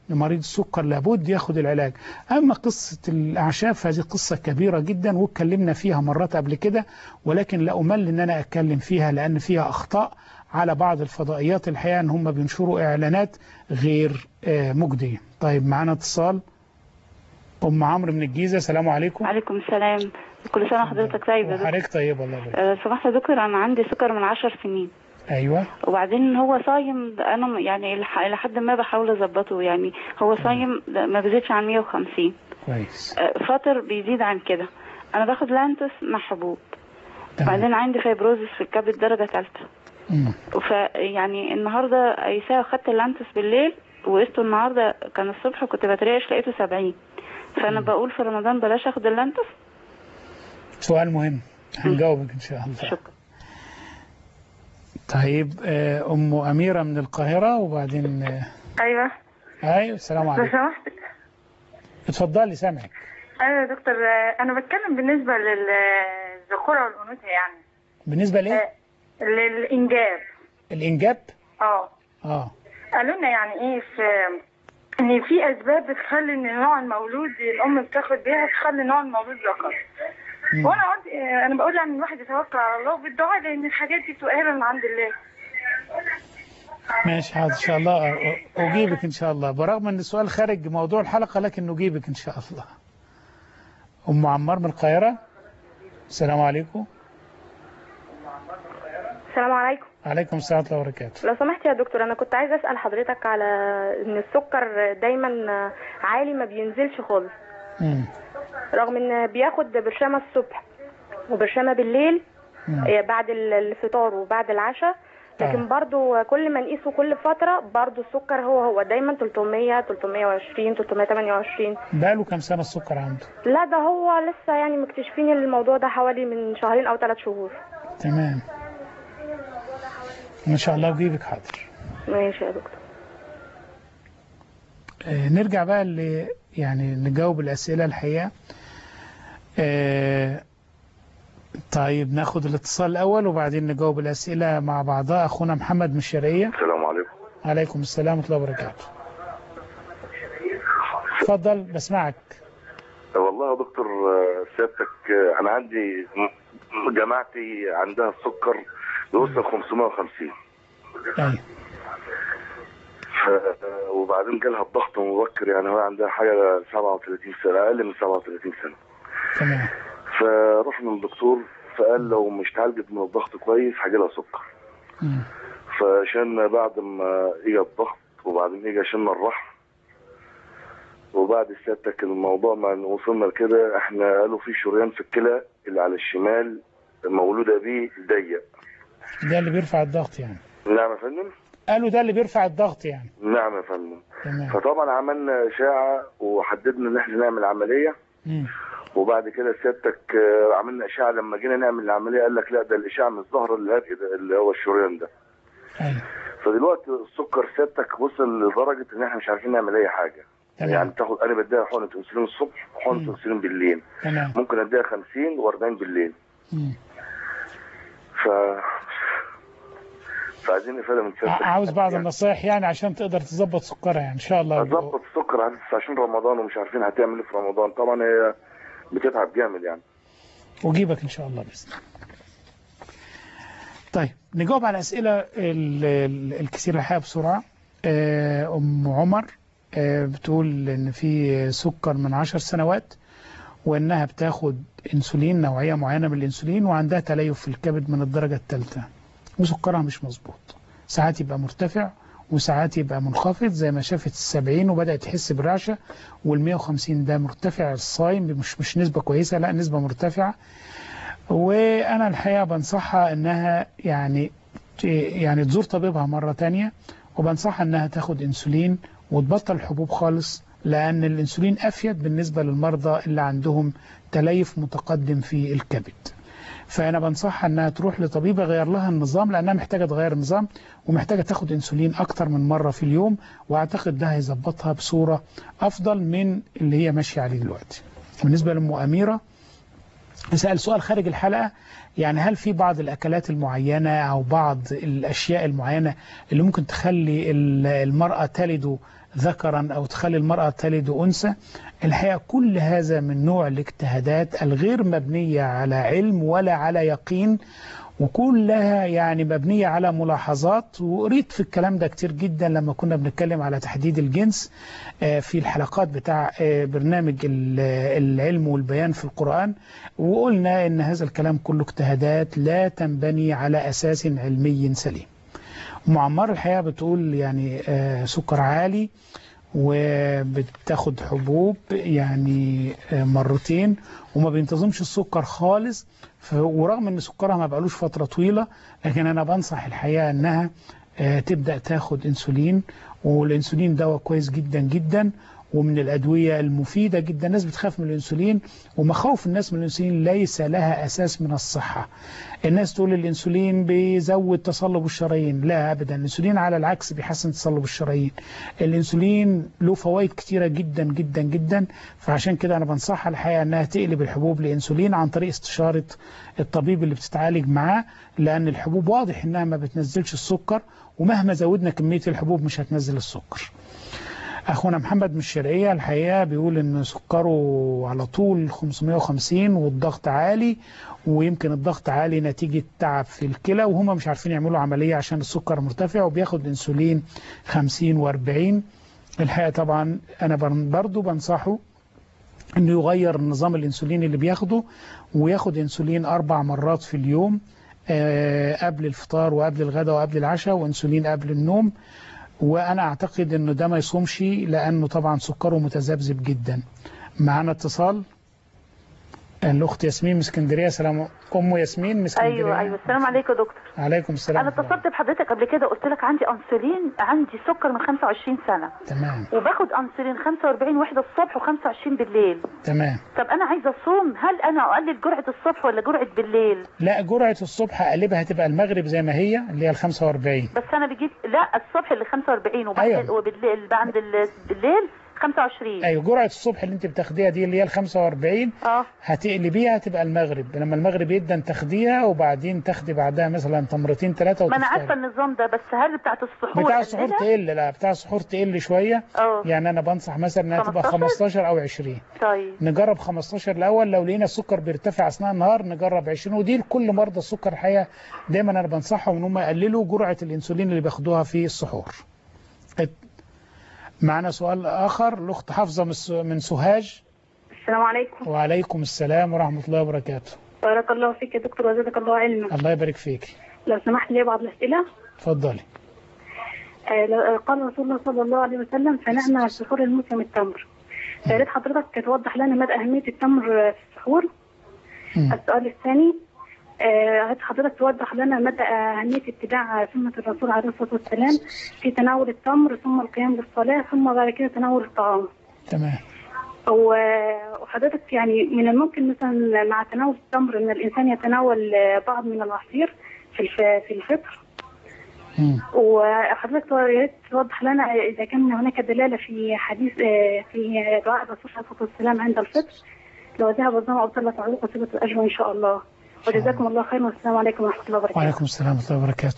مريض السكر لابد ياخد العلاج. أما قصة الأعشاب فهذه قصة كبيرة جدا واتكلمنا فيها مرات قبل كده، ولكن لا أمل إن أنا أتكلم فيها لأن فيها أخطاء على بعض الفضائيات الحقيقة إن هم بينشروا إعلانات غير مجدية. طيب معانا اتصال. أم عمرو من الجيزة، السلام عليكم. وعليكم السلام، كل سنة وحضرتك طيب يا دكتور. حضرتك طيب والله يبارك. أه سمحت يا دكتور، أنا عندي سكر من عشر سنين. أيوة. وبعدين هو صايم، أنا يعني لحد ما بحاول أظبطه، يعني هو صايم ما بيزيدش عن مية وخمسين. كويس. أه فاطر بيزيد عن كده. أنا باخد لانتوس مع حبوب. وبعدين عندي فيبروزس في الكبد درجة ثالثة. فيعني النهارده يساوي خدت اللانتوس بالليل وقسته النهارده كان الصبح وكنت بتريش لقيته سبعين. فأنا مم. بقول في رمضان بلاش أخد اللانتوس. سؤال مهم هنجاوبك إن شاء الله. شكرا. طيب أم أميرة من القاهرة وبعدين. أيوة. أيوة السلام عليكم. لو سمحت. اتفضلي سامعك. أيوة يا دكتور، أنا بتكلم بالنسبة للذكورة والأنوثة يعني. بالنسبة لإيه؟ آه للإنجاب. الإنجاب؟ اه. اه. قالوا لنا يعني إيه في إن في أسباب بتخلي إن نوع المولود الأم بتاخد بيها تخلي نوع المولود ذكر. وانا قلت انا بقول يعني الواحد يتوكل على الله بالدعاء لان الحاجات دي بتبقى هبه من عند الله. ماشي حاضر ان شاء الله اجيبك ان شاء الله، برغم ان السؤال خارج موضوع الحلقه لكن نجيبك ان شاء الله. ام عمار من القاهره، السلام عليكم. السلام عليكم. عليكم السلام ورحمه الله وبركاته. لو سمحت يا دكتور، انا كنت عايزه اسال حضرتك على ان السكر دايما عالي ما بينزلش خالص. امم رغم ان بياخد برشامه الصبح وبرشامه بالليل مم. بعد الفطار وبعد العشاء، لكن آه. برضو كل ما نقيسه كل فتره برضو السكر هو هو دايما تلتمية تلتمية وعشرين تلتمية وتمانية وعشرين. بقاله كام سنه السكر عنده؟ لا ده هو لسه يعني مكتشفين الموضوع ده حوالي من شهرين او ثلاث شهور. تمام ان شاء الله اجيبك حاضر. ماشي يا دكتور. آه نرجع بقى اللي يعني نجاوب الاسئله الحقيقه. آه طيب ناخد الاتصال الأول وبعدين نجاوب الأسئلة مع بعضها. أخونا محمد من الشرقية. السلام عليكم. عليكم السلام ورحمة الله وبركاته. اتفضل بسمعك. والله يا دكتور سيادتك أنا عندي جماعتي عندها السكر بيوصل خمسمية وخمسين. أيوة. وبعدين جالها الضغط مبكر، يعني هو عندها حاجة سبعة وثلاثين سنة، أقل من سبعة وثلاثين سنة. تمام. فرحنا للدكتور فقال لو مش اتعالجت من الضغط كويس هجيلها سكر. مم. فشلنا بعد ما اجى الضغط وبعدين اجى شلنا الرحم، وبعد سيادتك الموضوع ما وصلنا لكده احنا قالوا في شريان في الكلى اللي على الشمال مولوده بيه ضيق. ده اللي بيرفع الضغط يعني؟ نعم يا فندم. قالوا ده اللي بيرفع الضغط يعني؟ نعم يا فندم. تمام. فطبعا عملنا اشعه وحددنا ان احنا نعمل عمليه. مم. وبعد كده سيادتك عملنا اشعه، لما جينا نعمل العمليه قال لك لا ده الاشعه مش ظاهره اللي هو الشريان ده. ايوه. فدلوقتي السكر سيادتك وصل لدرجه ان احنا مش عارفين نعمل اي حاجه. تمام. يعني تاخد انا بديها حقنه انسولين الصبح وحقنه انسولين بالليل. تمام. ممكن اديها خمسين وأربعين بالليل. امم ف فعايزين افاده من سيادتك. عاوز بعض يعني النصائح يعني عشان تقدر تظبط سكرها يعني ان شاء الله. تظبط السكر عشان رمضان ومش عارفين هتعمل ايه في رمضان، طبعا هي بتتعب جامد يعني. وجيبك ان شاء الله باذن الله. طيب نجاوب على الاسئله الكثيره الحقيقه بسرعه. ام عمر بتقول ان في سكر من عشر سنوات وانها بتاخد انسولين نوعيه معينه من الانسولين وعندها تليف في الكبد من الدرجه الثالثه وسكرها مش مظبوط، ساعات يبقى مرتفع وساعات يبقى منخفض زي ما شافت السبعين وبدأت تحس بالرعشة، والمية وخمسين ده مرتفع الصايم مش مش نسبة كويسة، لا نسبة مرتفعة. وأنا الحقيقة بنصحها إنها يعني يعني تزور طبيبها مرة تانية، وبنصحها إنها تاخد إنسولين وتبطل الحبوب خالص، لأن الإنسولين أفيد بالنسبة للمرضى اللي عندهم تليف متقدم في الكبد. فأنا بنصحها أنها تروح لطبيب يغير لها النظام، لأنها محتاجة تغير النظام ومحتاجة تاخد إنسولين أكتر من مرة في اليوم، وأعتقد ده هيظبطها بصورة أفضل من اللي هي ماشية عليه دلوقتي. بالنسبة لأم أميرة سأل سؤال خارج الحلقة، يعني هل في بعض الأكلات المعينة أو بعض الأشياء المعينة اللي ممكن تخلي المرأة تلد ذكرا أو تخلي المرأة تلد أنثى. الحقيقة كل هذا من نوع الاجتهادات الغير مبنية على علم ولا على يقين، وكلها يعني مبنية على ملاحظات. وقريت في الكلام ده كتير جدا لما كنا بنتكلم على تحديد الجنس في الحلقات بتاع برنامج العلم والبيان في القرآن، وقلنا ان هذا الكلام كله اجتهادات لا تنبني على أساس علمي سليم. معمر الحقيقة بتقول يعني سكر عالي وبتاخد حبوب يعني مرتين وما بينتظمش السكر خالص، ورغم ان سكرها ما بقالوش فترة طويلة، لكن انا بنصح الحقيقة انها تبدأ تاخد انسولين. والانسولين دواء كويس جدا جدا ومن الأدوية المفيدة جدا. الناس بتخاف من الانسولين، ومخاوف الناس من الانسولين ليس لها أساس من الصحة. الناس تقول الانسولين بيزود تصلب الشرايين، لا أبدا، الانسولين على العكس بيحسن تصلب الشرايين. الانسولين له فوائد كتيرة جدا جدا جدا، فعشان كده أنا بنصحها الحقيقة أنها تقلب الحبوب لانسولين عن طريق استشارة الطبيب اللي بتتعالج معاه، لأن الحبوب واضح أنها ما بتنزلش السكر، ومهما زودنا كمية الحبوب مش هتنزل السكر. أخونا محمد من الشرقية الحقيقة بيقول إن سكره على طول خمسمائة وخمسين والضغط عالي، ويمكن الضغط عالي نتيجة تعب في الكلى، وهم مش عارفين يعملوا عملية عشان السكر مرتفع، وبياخد انسولين خمسين واربعين. الحقيقة طبعا أنا برضو بنصحه إنه يغير نظام الانسولين اللي بياخده، وياخد انسولين أربع مرات في اليوم قبل الفطار وقبل الغداء وقبل العشاء، وانسولين قبل النوم. وأنا أعتقد أنه ده ما يصومش، لأنه طبعا سكره متذبذب جدا. معنا اتصال الأخت ياسمين من اسكندرية. سلام أم ياسمين من اسكندرية. أيوة أيوة السلام عليكم يا دكتور. عليكم السلام. أنا اتصلت بحضرتك قبل كده قلت لك عندي أنسولين، عندي سكر من خمسة وعشرين سنة. تمام. وباخد أنسولين خمسة واربعين وحدة الصبح وخمسة وعشرين بالليل. تمام. طب أنا عايزة أصوم، هل أنا أقلل جرعة الصبح ولا جرعة بالليل؟ لا، جرعة الصبح أقلبها تبقى المغرب زي ما هي اللي هي ال خمسة واربعين. بس أنا بجيب لا الصبح اللي خمسة واربعين وبعد أيوة. وبالليل بعد بالليل خمسة وعشرين. ايوه جرعه الصبح اللي انت بتاخديها دي اللي هي ال خمسة واربعين اه هتقلبيها تبقى المغرب، لما المغرب يبدا تاخديها وبعدين تاخدي بعدها مثلا تمرتين ثلاثه. ما انا عارفه النظام ده، بس هل بتاعت السحور بتاع السحور تقل؟ لا بتاع السحور تقل شويه. اه يعني انا بنصح مثلا انها تبقى خمستاشر او عشرين. طيب نجرب خمستاشر الاول، لو لقينا السكر بيرتفع اثناء النهار نجرب عشرين. ودي لكل مرضى السكر الحقيقه دايما انا بنصحهم ان هم يقللوا جرعه الانسولين اللي بياخدوها في السحور. معنا سؤال آخر، الأخت حافظة من سوهاج. السلام عليكم. وعليكم السلام ورحمة الله وبركاته. بارك الله فيك يا دكتور وزادك الله علما. الله يبارك فيك. لو سمحت لي بعض الأسئلة. اتفضلي. آه قال رسول الله صلى الله عليه وسلم فنعم على السحور الموسم التمر. يا ريت حضرتك توضح لنا مدى أهمية التمر في السحور. السؤال الثاني، عايز حضرتك توضح لنا مدى أهمية اتباع سنة الرسول عليه الصلاة والسلام في تناول التمر ثم القيام بالصلاة ثم بعد كده تناول الطعام. تمام. وحضرتك يعني من الممكن مثلا مع تناول التمر ان الانسان يتناول بعض من العصير في في الفطر. وحضرتك يا ريت توضح لنا اذا كان هناك دلالة في حديث في دعاء الرسول عليه الصلاة والسلام عند الفطر لو ذهب الظمأ ابطلت عروق وثبت الاجر ان شاء الله. وجزاكم الله خيرا والسلام عليكم ورحمة الله وبركاته. وعليكم السلام ورحمة الله وبركاته.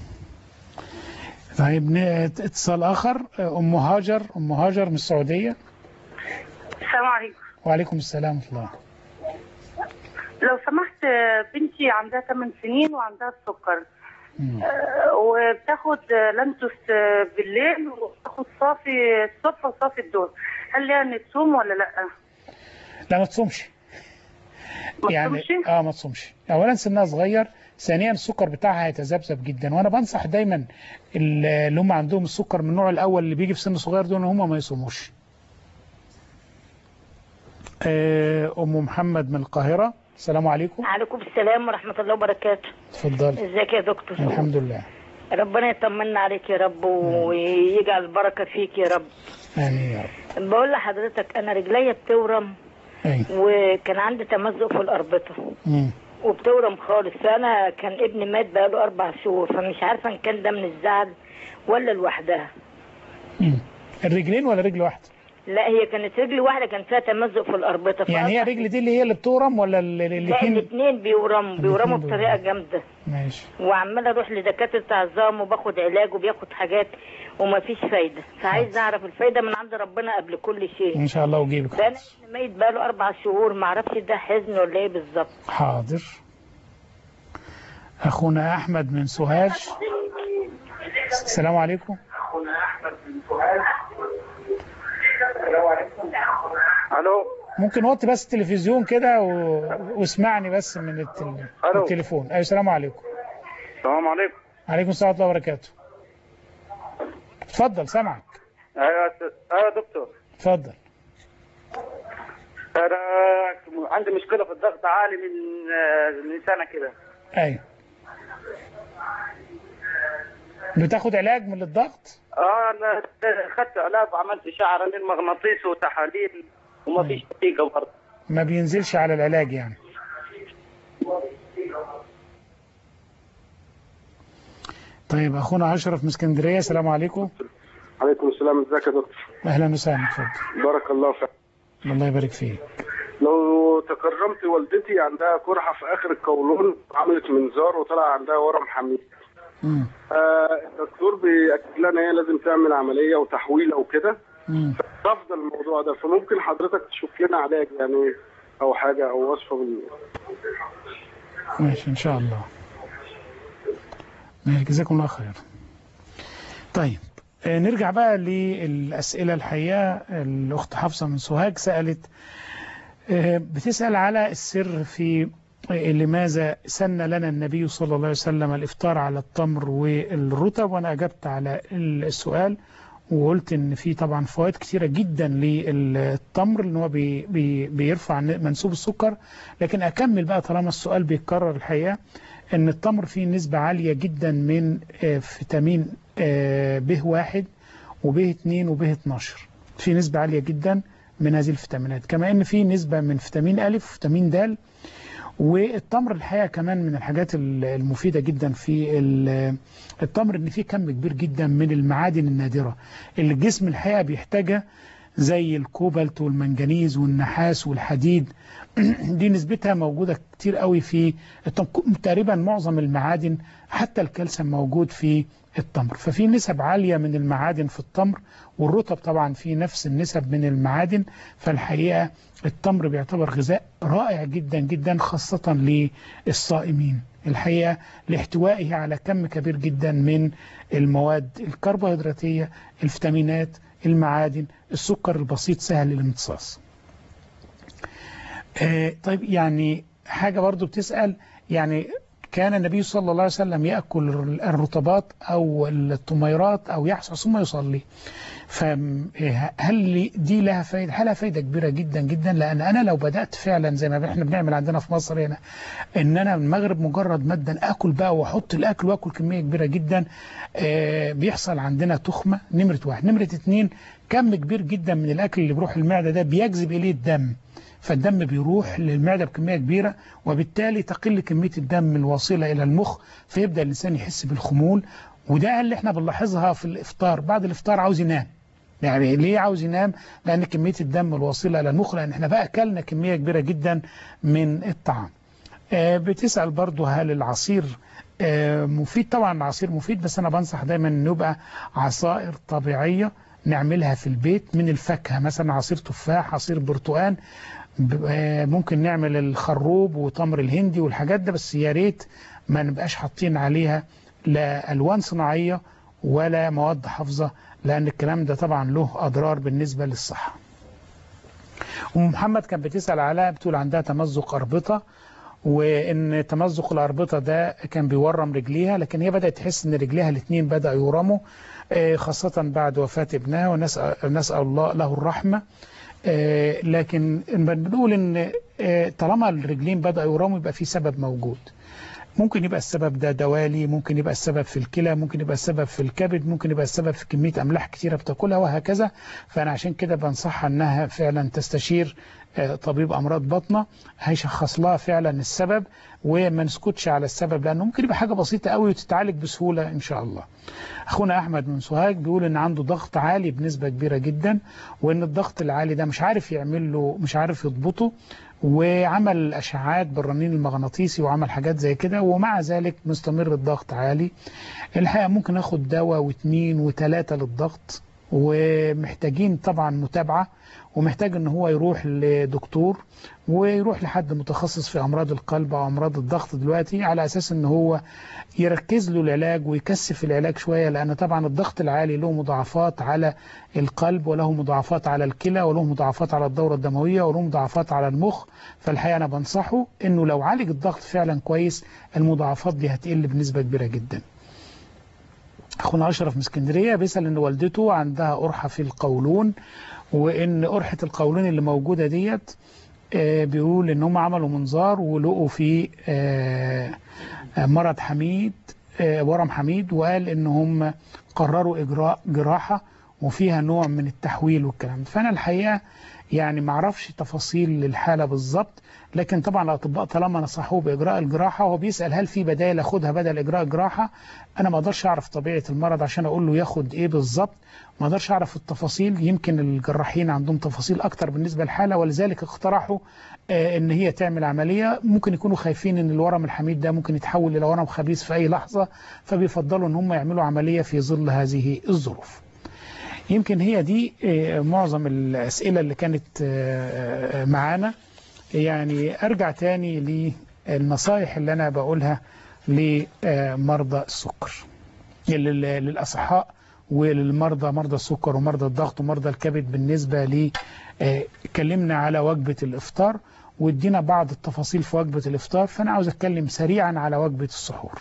طيب اتصال آخر، أم هاجر. أم هاجر من السعودية. السلام عليكم. وعليكم السلام ورحمة الله. لو سمحت بنتي عندها ثمان سنين وعندها السكر أه وبتاخد لانتوس بالليل وبتاخد صافي الصبح وصافي الظهر، هل ليها ان تصوم ولا لا؟ لا ما تصومش. يعني ما اه ما تصومش. اولا سنها صغير، ثانيا السكر بتاعها هيتذبذب جدا، وانا بنصح دايما اللي هم عندهم السكر من النوع الاول اللي بيجي في سن صغير دول ان هم ما يصوموش. ام محمد من القاهره. السلام عليكم. وعليكم السلام ورحمه الله وبركاته. اتفضلي. ازيك يا دكتور؟ الحمد لله. ربنا يطمنا عليك يا رب ويجعل البركه فيك يا رب. امين يا رب. بقول لحضرتك انا رجليا بتورم. أي. وكان عندي تمزق في الاربطه. امم وبتورم خالص، فانا كان ابني مات بقاله اربع شهور، فمش عارفه ان كان ده من الزعل ولا لوحدها. امم الرجلين ولا رجل واحده؟ لا هي كانت رجل واحده كان فيها تمزق في الاربطه. يعني هي الرجل دي اللي هي اللي بتورم ولا الاثنين؟ لا الاثنين بيورموا بيورموا بطريقه جامده. ماشي. وعماله اروح لدكاتره عظام وباخد علاج وبياخد حاجات ومفيش فايده، فعايز اعرف الفايده من عند ربنا قبل كل شيء. ان شاء الله وجيلك. ده انا ميت بقاله اربع شهور، ما اعرفش ده حزن ولا ايه بالظبط. حاضر. اخونا احمد من سوهاج. السلام عليكم. اخونا احمد من سوهاج. السلام عليكم. الو. ممكن وطي بس التلفزيون كده و... واسمعني بس من التل... التليفون. ايوه السلام عليكم. السلام عليكم. عليكم السلام ورحمه الله وبركاته. اتفضل سامعك. ايوه ايوه يا دكتور. اتفضل. انا عندي مشكله في الضغط عالي من من سنه كده. ايوه. بتاخد علاج من الضغط؟ اه انا خدت علاج وعملت اشعه رنين مغناطيسي وتحاليل وما فيش نتيجه برضه. ما بينزلش على العلاج يعني. طيب اخونا اشرف من اسكندريه. السلام عليكم. عليكم السلام. ازيك يا دكتور؟ اهلا وسهلا. اتفضل. بارك الله فيك. الله يبارك فيك. لو تكرمت والدتي عندها قرحه في اخر القولون، عملت منظار وطلع عندها ورم حميد. امم آه الدكتور بيأكد لنا هي لازم تعمل عمليه وتحويله وكده. امم رفض الموضوع ده، فممكن حضرتك تشوف لنا علاج يعني او حاجه او وصفه بال... ماشي ان شاء الله. جزاكم الله خير. طيب نرجع بقى للأسئلة الحقيقة. الأخت حفصة من سوهاج سألت، بتسأل على السر في لماذا سن لنا النبي صلى الله عليه وسلم الإفطار على التمر والرطب، وأنا أجبت على السؤال وقلت إن في طبعا فوائد كثيرة جدا للتمر، إن هو بي بي بيرفع منسوب السكر. لكن أكمل بقى طالما السؤال بيتكرر الحقيقة، إن التمر فيه نسبة عالية جدا من فيتامين ب واحد وب اثنين وب اثناشر، في نسبة عالية جدا من هذه الفيتامينات، كما ان في نسبة من فيتامين أ وفيتامين د. والتمر الحقيقة كمان من الحاجات المفيدة جدا في التمر ان فيه كم كبير جدا من المعادن النادرة اللي الجسم الحقيقة بيحتاجها، زي الكوبالت والمنجنيز والنحاس والحديد. دي نسبتها موجودة كتير قوي في التمر، تقريبا معظم المعادن حتى الكالسيوم موجود في التمر. ففي نسب عالية من المعادن في التمر، والرطب طبعا في نفس النسب من المعادن. فالحقيقة التمر بيعتبر غذاء رائع جدا جدا خاصة للصائمين الحقيقة، لاحتوائه على كم كبير جدا من المواد الكربوهيدراتية، الفيتامينات، المعادن، السكر البسيط سهل الامتصاص. آه طيب يعني حاجة برضو بتسأل، يعني كان النبي صلى الله عليه وسلم يأكل الرطبات أو الطميرات أو يحصى ثم يصلي، فهل دي لها فايدة؟ هل لها فايدة كبيرة جدا جدا، لأن أنا لو بدأت فعلا زي ما احنا بنعمل عندنا في مصر هنا، إن أنا المغرب مجرد مدا أكل بقى وأحط الأكل وأكل كمية كبيرة جدا، آه بيحصل عندنا تخمة. نمرة واحد. نمرة اتنين، كم كبير جدا من الأكل اللي بيروح المعدة ده بيجذب إليه الدم، فالدم بيروح للمعدة بكمية كبيرة، وبالتالي تقل كمية الدم الواصلة إلى المخ، فيبدأ الإنسان يحس بالخمول. وده اللي احنا بنلاحظها في الإفطار. بعد الإفطار عاوز ينام. يعني ليه عاوز ينام؟ لأن كمية الدم الواصلة إلى المخ، لأن احنا بقى أكلنا كمية كبيرة جدا من الطعام. آه بتسأل برضو هل العصير آه مفيد؟ طبعا العصير مفيد، بس أنا بنصح دايما أن يبقى عصائر طبيعية نعملها في البيت من الفاكهة، مثلا عصير تفاح، عصير برتقان. ممكن نعمل الخروب وتمر الهندي والحاجات ده، بس يا ريت ما نبقاش حاطين عليها لا ألوان صناعية ولا مواد حافظة، لأن الكلام ده طبعا له أضرار بالنسبة للصحة. أم محمد كان بتسأل على، بتقول عندها تمزق أربطة، وإن تمزق الأربطة ده كان بيورم رجليها، لكن هي بدأت تحس إن رجليها الاثنين بدأ يورموا، خاصة بعد وفاة ابنها، ونسأل الله له الرحمة. آه لكن بنقول ان آه طالما الرجلين بدأوا يورموا يبقى في سبب موجود. ممكن يبقى السبب ده دوالي، ممكن يبقى السبب في الكلى، ممكن يبقى السبب في الكبد، ممكن يبقى السبب في كمية أملاح كتيرة بتاكلها وهكذا. فأنا عشان كده بنصحها أنها فعلا تستشير طبيب أمراض بطنة هيشخص لها فعلا السبب، وما نسكتش على السبب لأنه ممكن يبقى حاجة بسيطة قوي وتتعالج بسهولة إن شاء الله. أخونا أحمد من سوهاج بيقول إن عنده ضغط عالي بنسبة كبيرة جدا، وإن الضغط العالي ده مش عارف يعمل له، مش عارف يضبطه، وعمل أشعاعات بالرنين المغناطيسي وعمل حاجات زي كده، ومع ذلك مستمر الضغط عالي. الحقيقة ممكن أخد دواء واثنين وثلاثة للضغط، ومحتاجين طبعا متابعة، ومحتاج ان هو يروح لدكتور ويروح لحد متخصص في امراض القلب او امراض الضغط دلوقتي، على اساس ان هو يركز له العلاج ويكثف العلاج شوية، لان طبعا الضغط العالي له مضاعفات على القلب، وله مضاعفات على الكلى، وله مضاعفات على الدورة الدموية، وله مضاعفات على المخ. فالحقيقة انا بنصحه انه لو عالج الضغط فعلا كويس المضاعفات دي هتقل بنسبة كبيرة جدا. اخونا اشرف من اسكندريه بيسال ان والدته عندها قرحه في القولون، وان قرحه القولون اللي موجوده ديت بيقول ان هم عملوا منظار ولقوا فيه مرض حميد، ورم حميد، وقال ان هم قرروا اجراء جراحه وفيها نوع من التحويل والكلام ده. فانا الحقيقه يعني ما اعرفش تفاصيل الحاله بالظبط، لكن طبعا الاطباء طالما نصحوه باجراء الجراحه، هو بيسال هل في بدائل اخدها بدل اجراء الجراحه. انا ما اقدرش اعرف طبيعه المرض عشان اقول له ياخد ايه بالظبط، ما اقدرش اعرف التفاصيل، يمكن الجراحين عندهم تفاصيل اكتر بالنسبه للحاله، ولذلك اقترحوا ان هي تعمل عمليه. ممكن يكونوا خايفين ان الورم الحميد ده ممكن يتحول الى ورم خبيث في اي لحظه، فبيفضلوا ان هم يعملوا عمليه في ظل هذه الظروف. يمكن هي دي معظم الأسئلة اللي كانت معانا. يعني أرجع تاني للنصائح اللي أنا بقولها لمرضى السكر، للأصحاء وللمرضى، مرضى السكر ومرضى الضغط ومرضى الكبد. بالنسبة لي اتكلمنا على وجبة الإفطار وادينا بعض التفاصيل في وجبة الإفطار، فأنا عاوز أتكلم سريعا على وجبة السحور.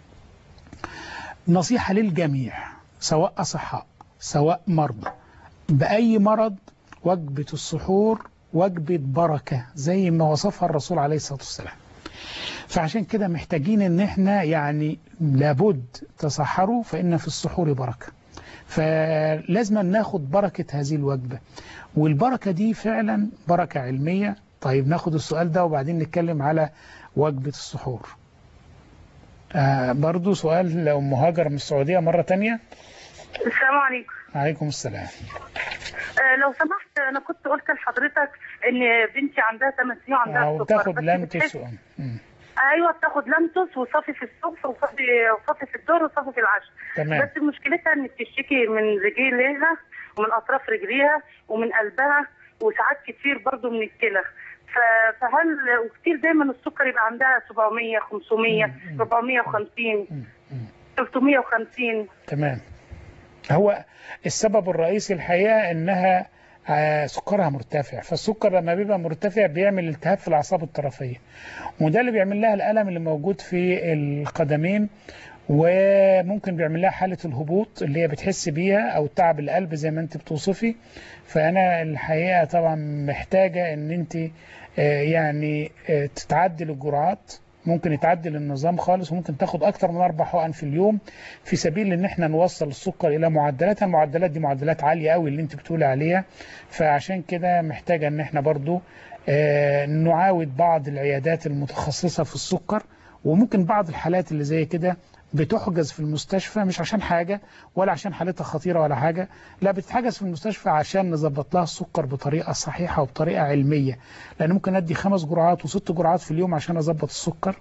نصيحة للجميع سواء أصحاء سواء مرضى بأي مرض، وجبة السحور وجبة بركة زي ما وصفها الرسول عليه الصلاة والسلام. فعشان كده محتاجين ان احنا يعني لابد تسحروا فإن في السحور بركة، فلازم ناخد بركة هذه الوجبة، والبركة دي فعلا بركة علمية. طيب ناخد السؤال ده وبعدين نتكلم على وجبة السحور. آه برضو سؤال لو مهاجر من السعودية مرة تانية. السلام عليكم. عليكم السلام. آه لو سمحت، انا كنت قلت لحضرتك ان بنتي عندها ثمان سنين وعندها آه سكر. بتاخد لانتوس. ايوه بتاخد لانتوس وصافي في الصبح وصافي وصافي في الظهر وصافي في العشاء. تمام. بس مشكلتها ان بتشتكي من رجليها ومن اطراف رجليها ومن قلبها، وساعات كتير برضو من الكلى. فهل وكتير دايما السكر يبقى عندها سبعمية خمسمية أربعمية وخمسين ثلاثمية وخمسين. تمام. هو السبب الرئيسي الحقيقة انها سكرها مرتفع، فالسكر لما بيبقى مرتفع بيعمل التهاب في الاعصاب الطرفيه، وده اللي بيعمل لها الالم اللي موجود في القدمين، وممكن بيعمل لها حاله الهبوط اللي هي بتحس بيها او تعب القلب زي ما انت بتوصفي. فانا الحقيقه طبعا محتاجه ان انت يعني تتعدل الجرعات، ممكن يتعدل النظام خالص، وممكن تاخد اكتر من اربع حقن في اليوم في سبيل ان احنا نوصل السكر الى معدلاتها. المعدلات دي معدلات عالية قوي اللي انت بتقولي عليها، فعشان كده محتاجة ان احنا برضو آه نعاود بعض العيادات المتخصصة في السكر، وممكن بعض الحالات اللي زي كده بتحجز في المستشفى مش عشان حاجة ولا عشان حالتها خطيرة ولا حاجة، لا بتحجز في المستشفى عشان نظبط لها السكر بطريقة صحيحة وبطريقة علمية، لأن ممكن أدي خمس جرعات وست جرعات في اليوم عشان أظبط السكر.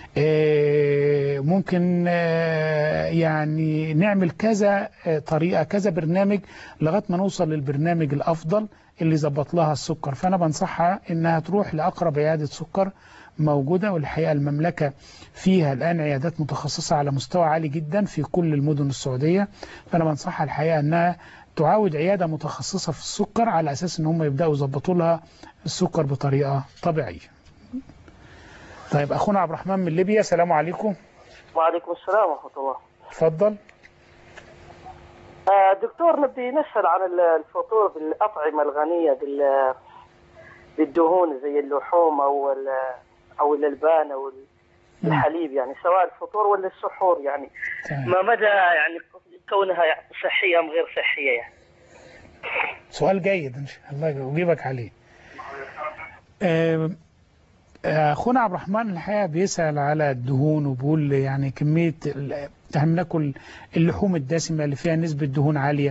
ممكن يعني نعمل كذا طريقة كذا برنامج لغاية ما نوصل للبرنامج الأفضل اللي يظبط لها السكر. فأنا بنصحها إنها تروح لأقرب عيادة سكر موجودة، والحقيقة المملكة فيها الآن عيادات متخصصة على مستوى عالي جدا في كل المدن السعودية. فأنا بنصحها الحقيقة أنها تعاود عيادة متخصصة في السكر على أساس أن هم يبدأوا يظبطوا لها السكر بطريقة طبيعية. طيب أخونا عبد الرحمن من ليبيا، السلام عليكم. وعليكم السلام ورحمة الله. تفضل. آه دكتور، نبي نسأل عن الفطور بالأطعمة الغنية بالدهون زي اللحوم أو أو الألبان أو الحليب يعني سواء الفطور ولا السحور يعني تمام. ما مدى يعني كونها يعني صحية أم غير صحية يعني؟ سؤال جيد إن شاء الله أجيبك عليه. أخونا عبد الرحمن الحقيقة بيسأل على الدهون وبيقول يعني كمية احنا بناكل اللحوم الدسمة اللي فيها نسبة دهون عالية،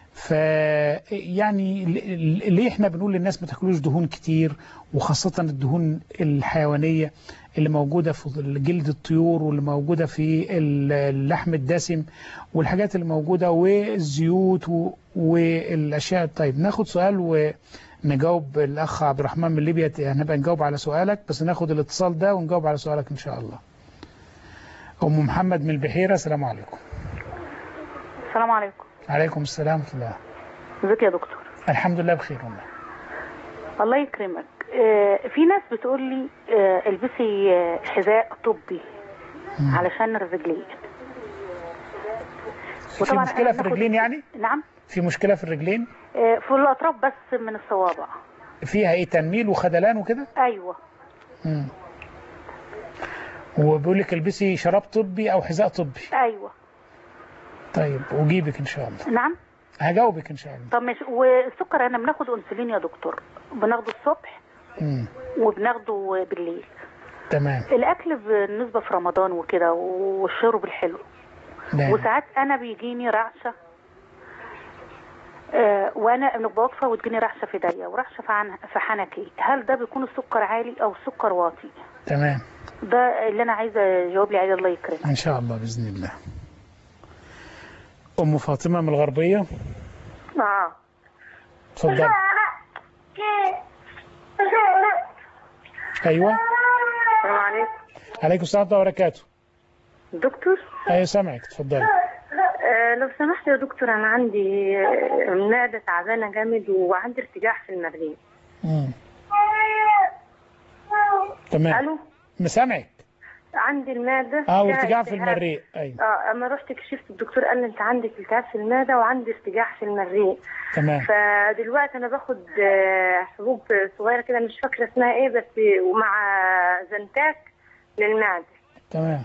فيعني ليه احنا بنقول للناس ما تاكلوش دهون كتير، وخاصة الدهون الحيوانية اللي موجودة في جلد الطيور واللي موجودة في اللحم الدسم والحاجات اللي موجودة والزيوت والأشياء. طيب ناخد سؤال ونجاوب الأخ عبد الرحمن من ليبيا، هنبقى نجاوب على سؤالك بس ناخد الاتصال ده ونجاوب على سؤالك إن شاء الله. أم محمد من البحيرة، السلام عليكم. السلام عليكم. عليكم السلام ورحمة الله. ازيك يا دكتور؟ الحمد لله بخير والله. الله يكرمك. آه في ناس بتقول لي آه البسي آه حذاء طبي مم. علشان الرجلين. في مشكلة في الرجلين يعني؟ نعم. في مشكلة في الرجلين؟ آه في الأطراف بس من الصوابع. فيها ايه، تنميل وخدلان وكده؟ ايوه. امم وبيقول لك البسي شراب طبي او حذاء طبي. ايوه. طيب وجيبك ان شاء الله. نعم. هجاوبك ان شاء الله. طب ماشي. والسكر انا بناخد انسولين يا دكتور، بناخده الصبح امم وبناخده بالليل. تمام. الاكل بالنسبه في رمضان وكده والشرب الحلو. نعم. وساعات انا بيجيني رعشه آه وانا بوقفه وتجيني رعشه في ايديا ورعشه في حنكي، هل ده بيكون السكر عالي او السكر واطي؟ تمام. ده اللي انا عايزه جواب لي عليه، الله يكرمك. ان شاء الله باذن الله. ام فاطمه من الغربيه. اه اتفضلي. ايوه. السلام عليكم. عليكم السلام ورحمه الله وبركاته. دكتور. ايوه سامعك، اتفضلي. آه لو سمحت يا دكتور، انا عندي معده تعبانه جامد وعندي ارتجاع في المريء. امم تمام. الو. مسامعك. عندي المعده اه وارتجاع في المريء. ايوه. اه اما رحت كشفت الدكتور قال لي انت عندك التهاب في المعده وعندي ارتجاع في المريء. تمام. فدلوقتي انا باخد حبوب صغيره كده مش فاكره اسمها ايه بس ومع زنتاك للمعده. تمام.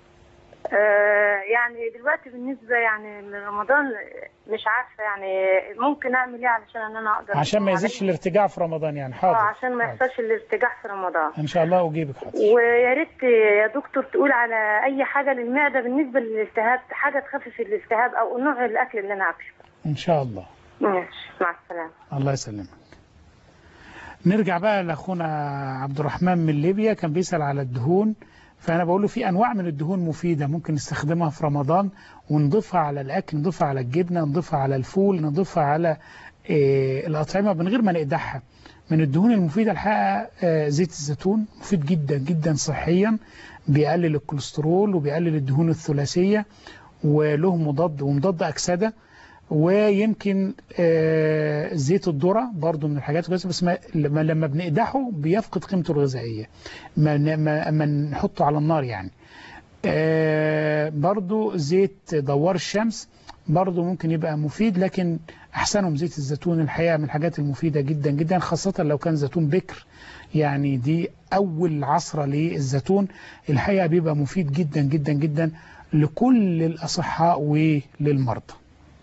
آه يعني دلوقتي بالنسبه يعني لرمضان مش عارفه يعني ممكن اعمل ايه علشان ان انا اقدر عشان ما يزيدش الارتجاع في رمضان يعني. حاضر. اه عشان ما يحصلش الارتجاع في رمضان ان شاء الله. اجيبك حاضر. ويا ريت يا دكتور تقول على اي حاجه للمعده بالنسبه للالتهاب، حاجه تخفف الالتهاب او نوع الاكل اللي انا اكله. ان شاء الله. ماشي، مع السلامه. الله يسلمك. نرجع بقى لاخونا عبد الرحمن من ليبيا، كان بيسأل على الدهون. فأنا بقول له في أنواع من الدهون مفيدة ممكن نستخدمها في رمضان ونضيفها على الأكل، نضيفها على الجبنة، نضيفها على الفول، نضيفها على إيه الأطعمة من غير ما نقدحها. من الدهون المفيدة الحقيقة آه زيت الزيتون مفيد جدا جدا صحيا، بيقلل الكوليسترول وبيقلل الدهون الثلاثية وله مضاد ومضاد أكسدة. ويمكن آه زيت الذرة برضو من الحاجات كويسة، بس ما لما بنقدحه بيفقد قيمته الغذائية ما نحطه على النار يعني. آه برضو زيت دوار الشمس برضو ممكن يبقى مفيد، لكن أحسنهم زيت الزيتون الحقيقة من الحاجات المفيدة جدا جدا، خاصة لو كان زيتون بكر يعني دي أول عصرة للزيتون الحقيقة بيبقى مفيد جدا جدا جدا لكل الأصحاء وللمرضى.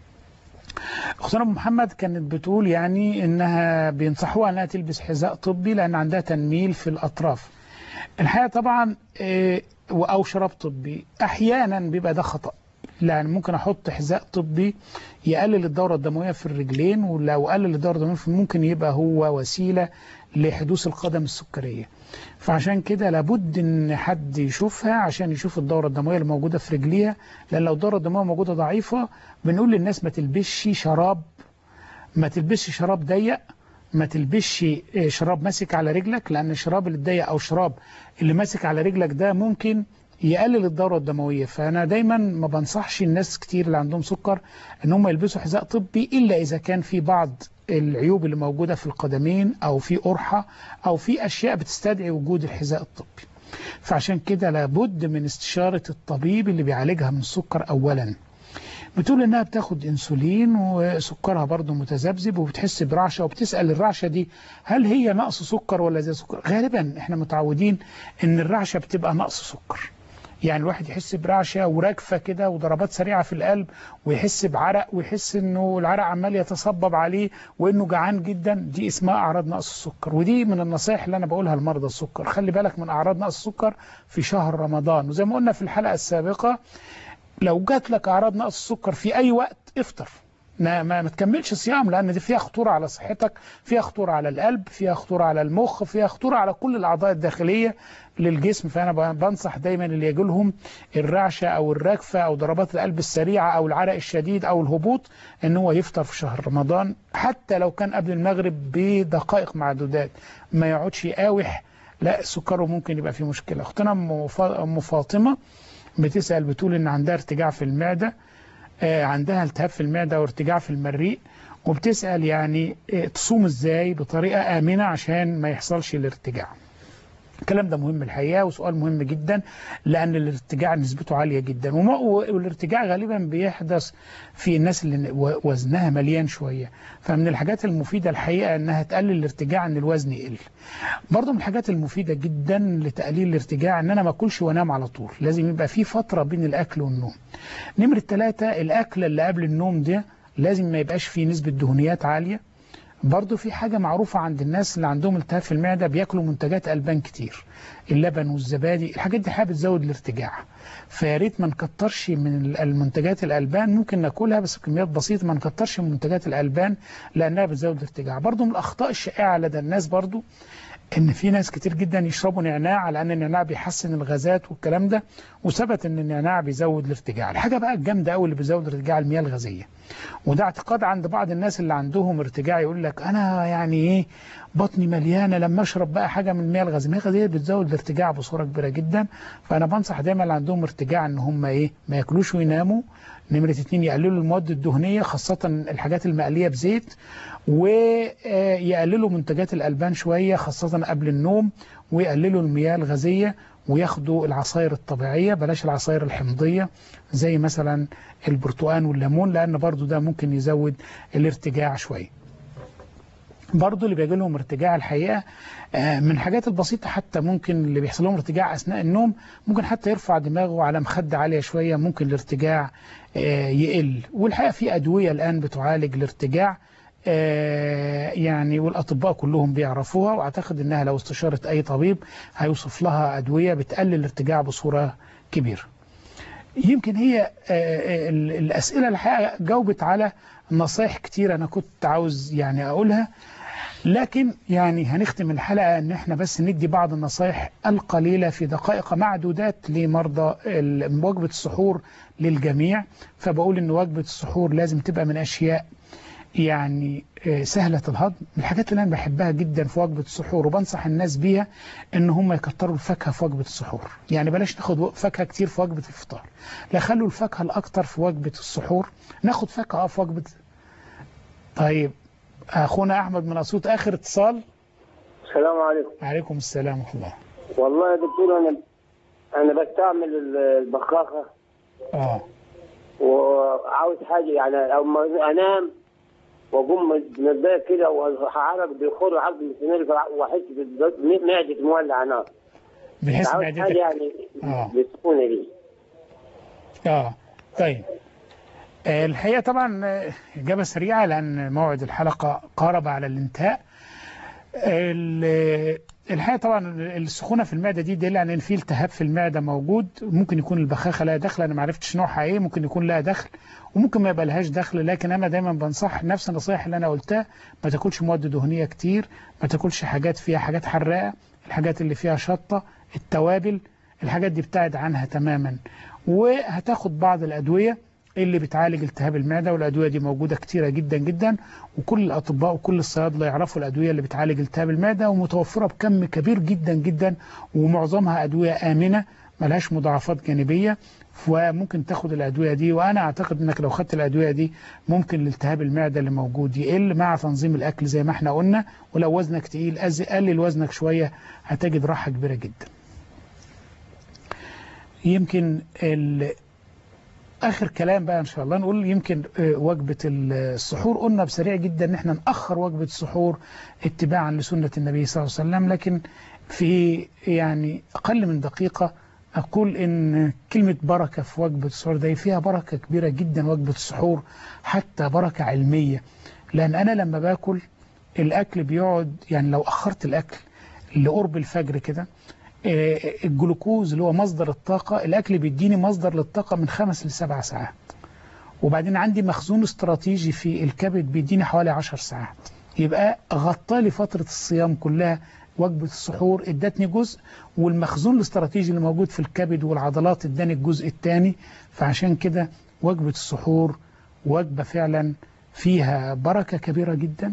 اختنا ام محمد كانت بتقول يعني انها بينصحوها انها تلبس حذاء طبي لان عندها تنميل في الاطراف. الحقيقه طبعا او شراب طبي احيانا بيبقى ده خطأ، لان ممكن احط حذاء طبي يقلل الدوره الدمويه في الرجلين، ولو قلل الدوره الدمويه ممكن يبقى هو وسيله لحدوث القدم السكريه. فعشان كده لابد ان حد يشوفها عشان يشوف الدورة الدموية اللي موجودة في رجليها، لان لو الدورة الدموية موجودة ضعيفة بنقول للناس ما تلبسش شراب، ما تلبسش شراب ضيق، ما تلبسش شراب ماسك على رجلك، لان الشراب اللي ضيق او شراب اللي ماسك على رجلك ده ممكن يقلل الدورة الدموية. فانا دايما ما بنصحش الناس كتير اللي عندهم سكر ان هم يلبسوا حذاء طبي الا اذا كان في بعض العيوب اللي موجودة في القدمين أو في قرحة أو في أشياء بتستدعي وجود الحذاء الطبي. فعشان كده لابد من استشارة الطبيب اللي بيعالجها من السكر أولا. بتقول انها بتاخد انسولين وسكرها برضو متذبذب وبتحس برعشة، وبتسأل الرعشة دي هل هي نقص سكر ولا زي سكر. غالبا احنا متعودين ان الرعشة بتبقى نقص سكر، يعني الواحد يحس برعشة ورجفة كده وضربات سريعة في القلب ويحس بعرق ويحس انه العرق عمال يتصبب عليه وانه جعان جدا، دي اسمها اعراض نقص السكر. ودي من النصائح اللي انا بقولها لمرضى السكر، خلي بالك من اعراض نقص السكر في شهر رمضان. وزي ما قلنا في الحلقة السابقة لو جات لك اعراض نقص السكر في اي وقت افطر، ما, ما, ما تكملش صيام، لان دي فيها خطورة على صحتك، فيها خطورة على القلب، فيها خطورة على المخ، فيها خطورة على كل الاعضاء الداخلية للجسم. فانا بنصح دايما اللي يجي لهم الرعشة او الرجفة او ضربات القلب السريعة او العرق الشديد او الهبوط ان هو يفطر في شهر رمضان، حتى لو كان قبل المغرب بدقائق معدودات، ما يقعدش يقاوح، لا سكره ممكن يبقى فيه مشكلة. اختنا ام فاطمة بتسأل بتقول ان عندها ارتجاع في المعدة، آه عندها التهاب في المعدة وارتجاع في المريء، وبتسأل يعني آه تصوم ازاي بطريقة آمنة عشان ما يحصلش الارتجاع. الكلام ده مهم الحقيقة وسؤال مهم جدا، لأن الارتجاع نسبته عالية جدا، والارتجاع غالبا بيحدث في الناس اللي وزنها مليان شوية. فمن الحاجات المفيدة الحقيقة أنها تقلل الارتجاع أن الوزن يقل. برضو من الحاجات المفيدة جدا لتقليل الارتجاع أن أنا ما أكلش وأنام على طول، لازم يبقى في فترة بين الأكل والنوم. نمرة ثلاثة، الأكل اللي قبل النوم ده لازم ما يبقاش فيه نسبة دهنيات عالية. برضو في حاجة معروفة عند الناس اللي عندهم التهاب في المعدة بياكلوا منتجات ألبان كتير، اللبن والزبادي، الحاجات دي حابة تزود الارتجاع، فياريت ما نكترش من المنتجات الألبان، ممكن ناكلها بس بكميات بسيطة، ما نكترش من منتجات الألبان لأنها بتزود الارتجاع. برضو من الأخطاء الشائعة لدى الناس برضو ان في ناس كتير جدا يشربوا نعناع، لان النعناع بيحسن الغازات والكلام ده، وثبت ان النعناع بيزود الارتجاع. الحاجه بقى الجامده قوي اللي بيزود الارتجاع المياه الغازيه، وده اعتقاد عند بعض الناس اللي عندهم ارتجاع، يقول لك انا يعني ايه بطني مليانه لما اشرب بقى حاجه من المياه الغازيه. المياه الغازيه بتزود الارتجاع بصوره كبيره جدا، فانا بنصح دايما اللي عندهم ارتجاع ان هم ايه ما ياكلوش ويناموا. نمرة اتنين، يقللوا المواد الدهنية خاصة الحاجات المقلية بزيت، ويقللوا منتجات الألبان شوية خاصة قبل النوم، ويقللوا المياه الغازية، وياخدوا العصائر الطبيعية، بلاش العصائر الحمضية زي مثلا البرتقال والليمون، لأن برضو ده ممكن يزود الارتجاع شوية. برضو اللي بيجي لهم ارتجاع الحقيقة من الحاجات البسيطة، حتى ممكن اللي بيحصل لهم ارتجاع أثناء النوم ممكن حتى يرفع دماغه على مخدة عالية شوية، ممكن الارتجاع يقل. والحقيقة في أدوية الآن بتعالج الارتجاع يعني، والأطباء كلهم بيعرفوها، وأعتقد أنها لو استشارت أي طبيب هيوصف لها أدوية بتقلل الارتجاع بصورة كبيرة. يمكن هي الأسئلة الحقيقة جاوبت على نصائح كتير أنا كنت عاوز يعني أقولها، لكن يعني هنختم الحلقة ان احنا بس ندي بعض النصائح القليلة في دقائق معدودات لمرضى وجبة السحور للجميع. فبقول ان وجبة السحور لازم تبقى من اشياء يعني سهلة الهضم. من الحاجات اللي انا بحبها جدا في وجبة السحور وبنصح الناس بيها ان هم يكتروا الفاكهة في وجبة السحور، يعني بلاش ناخد فاكهة كتير في وجبة الفطار، لا خلوا الفاكهة الاكتر في وجبة السحور. ناخد فاكهة في وجبة. طيب أخونا أحمد من أسيوط آخر اتصال. السلام عليكم. وعليكم السلام ورحمة الله. والله يا دكتور أنا أنا بستعمل البخاخة آه وعاوز حاجة يعني أما أنام وأقوم متضايق كده وحرك بيخر حق السنين وأحس بمعدتي مولعة نار. بحس معدتك حاجة يعني آه بالسكونة دي. آه طيب الحقيقة طبعا إجابة سريعة لأن موعد الحلقة قارب على الانتهاء. الحقيقة طبعا السخونة في المعدة دي دليل على ان في التهاب في المعدة موجود. ممكن يكون البخاخة لها دخل، انا ما عرفتش نوعها ايه، ممكن يكون لها دخل وممكن ما يبقى لهاش دخل، لكن انا دايما بنصح نفس النصائح اللي انا قلتها، ما تاكلش مواد دهنية كتير، ما تاكلش حاجات فيها حاجات حراقة، الحاجات اللي فيها شطة، التوابل، الحاجات دي ابتعد عنها تماما. وهتاخد بعض الأدوية اللي بتعالج التهاب المعدة، والأدوية دي موجودة كتيرة جدا جدا، وكل الأطباء وكل الصيادلة يعرفوا الأدوية اللي بتعالج التهاب المعدة، ومتوفرة بكم كبير جدا جدا، ومعظمها أدوية آمنة ملهاش مضاعفات جانبية، وممكن تاخد الأدوية دي. وأنا أعتقد أنك لو خدت الأدوية دي ممكن الالتهاب المعدة اللي موجود يقل مع تنظيم الأكل زي ما احنا قلنا، ولو وزنك تقيل قلل وزنك شوية هتجد راحة كبيرة جدا. يمكن ال آخر كلام بقى إن شاء الله نقول يمكن وجبة السحور قلنا بسريع جدا إن احنا نأخر وجبة السحور اتباعا لسنة النبي صلى الله عليه وسلم، لكن في يعني أقل من دقيقة أقول إن كلمة بركة في وجبة السحور دي فيها بركة كبيرة جدا. وجبة السحور حتى بركة علمية، لأن أنا لما باكل الأكل بيقعد يعني لو أخرت الأكل لقرب الفجر كده الجلوكوز اللي هو مصدر الطاقة، الأكل بيديني مصدر للطاقة من خمس لسبع ساعات، وبعدين عندي مخزون استراتيجي في الكبد بيديني حوالي عشر ساعات، يبقى غطالي فترة الصيام كلها. وجبة السحور ادتني جزء، والمخزون الاستراتيجي اللي موجود في الكبد والعضلات اداني الجزء الثاني. فعشان كده وجبة السحور وجبة فعلا فيها بركة كبيرة جدا،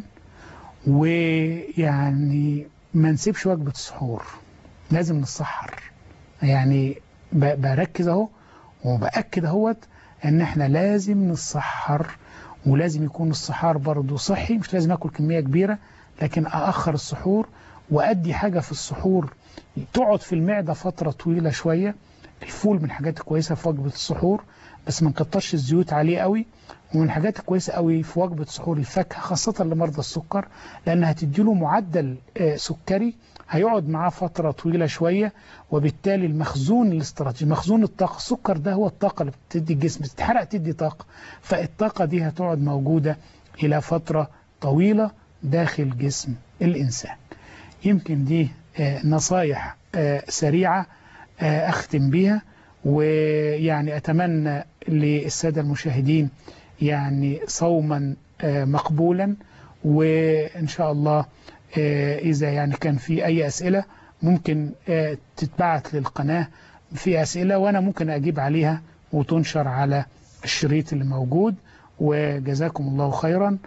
ويعني ما نسيبش وجبة السحور، لازم نتسحر. يعني بركز اهو وبأكد اهوت ان احنا لازم نتسحر، ولازم يكون السحار برضو صحي، مش لازم اكل كمية كبيرة، لكن اأخر السحور وأدي حاجة في السحور تقعد في المعدة فترة طويلة شوية. الفول من الحاجات الكويسة في وجبة السحور، بس ما نكترش الزيوت عليه قوي. ومن الحاجات الكويسة قوي في وجبة السحور الفاكهة، خاصة لمرضى السكر، لأنها تديله معدل سكري هيقعد معاه فترة طويلة شوية، وبالتالي المخزون الاستراتيجي مخزون الطاقة، السكر ده هو الطاقة اللي بتدي الجسم، تتحرق تدي طاقة، فالطاقة دي هتقعد موجودة إلى فترة طويلة داخل جسم الإنسان. يمكن دي نصايح سريعة أختم بيها، ويعني أتمنى للسادة المشاهدين يعني صوما مقبولا، وإن شاء الله إذا يعني كان في أي أسئلة ممكن تتبعت للقناة في أسئلة، وأنا ممكن أجيب عليها وتنشر على الشريط اللي موجود. وجزاكم الله خيرا،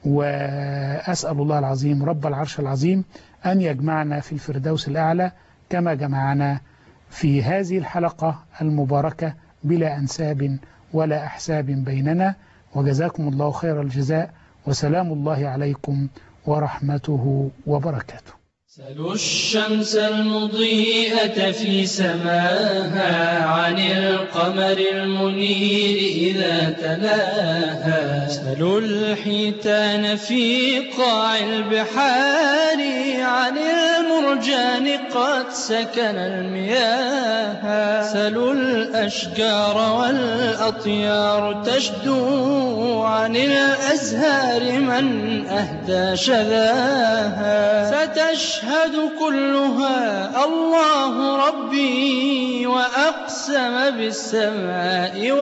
وأسأل الله العظيم رب العرش العظيم أن يجمعنا في الفردوس الأعلى كما جمعنا في هذه الحلقة المباركة بلا أنساب ولا أحساب بيننا. وجزاكم الله خير الجزاء، وسلام الله عليكم ورحمته وبركاته. سلوا الشمس المضيئة في سماها عن القمر المنير إذا تلاها. سلوا الحيتان في قاع البحار عن المرجان قد سكن المياه. سلوا الأشجار والأطيار تشدو عن الأزهار من أهدى شذاها. ستشهد كلها الله ربي وأقسم بالسماء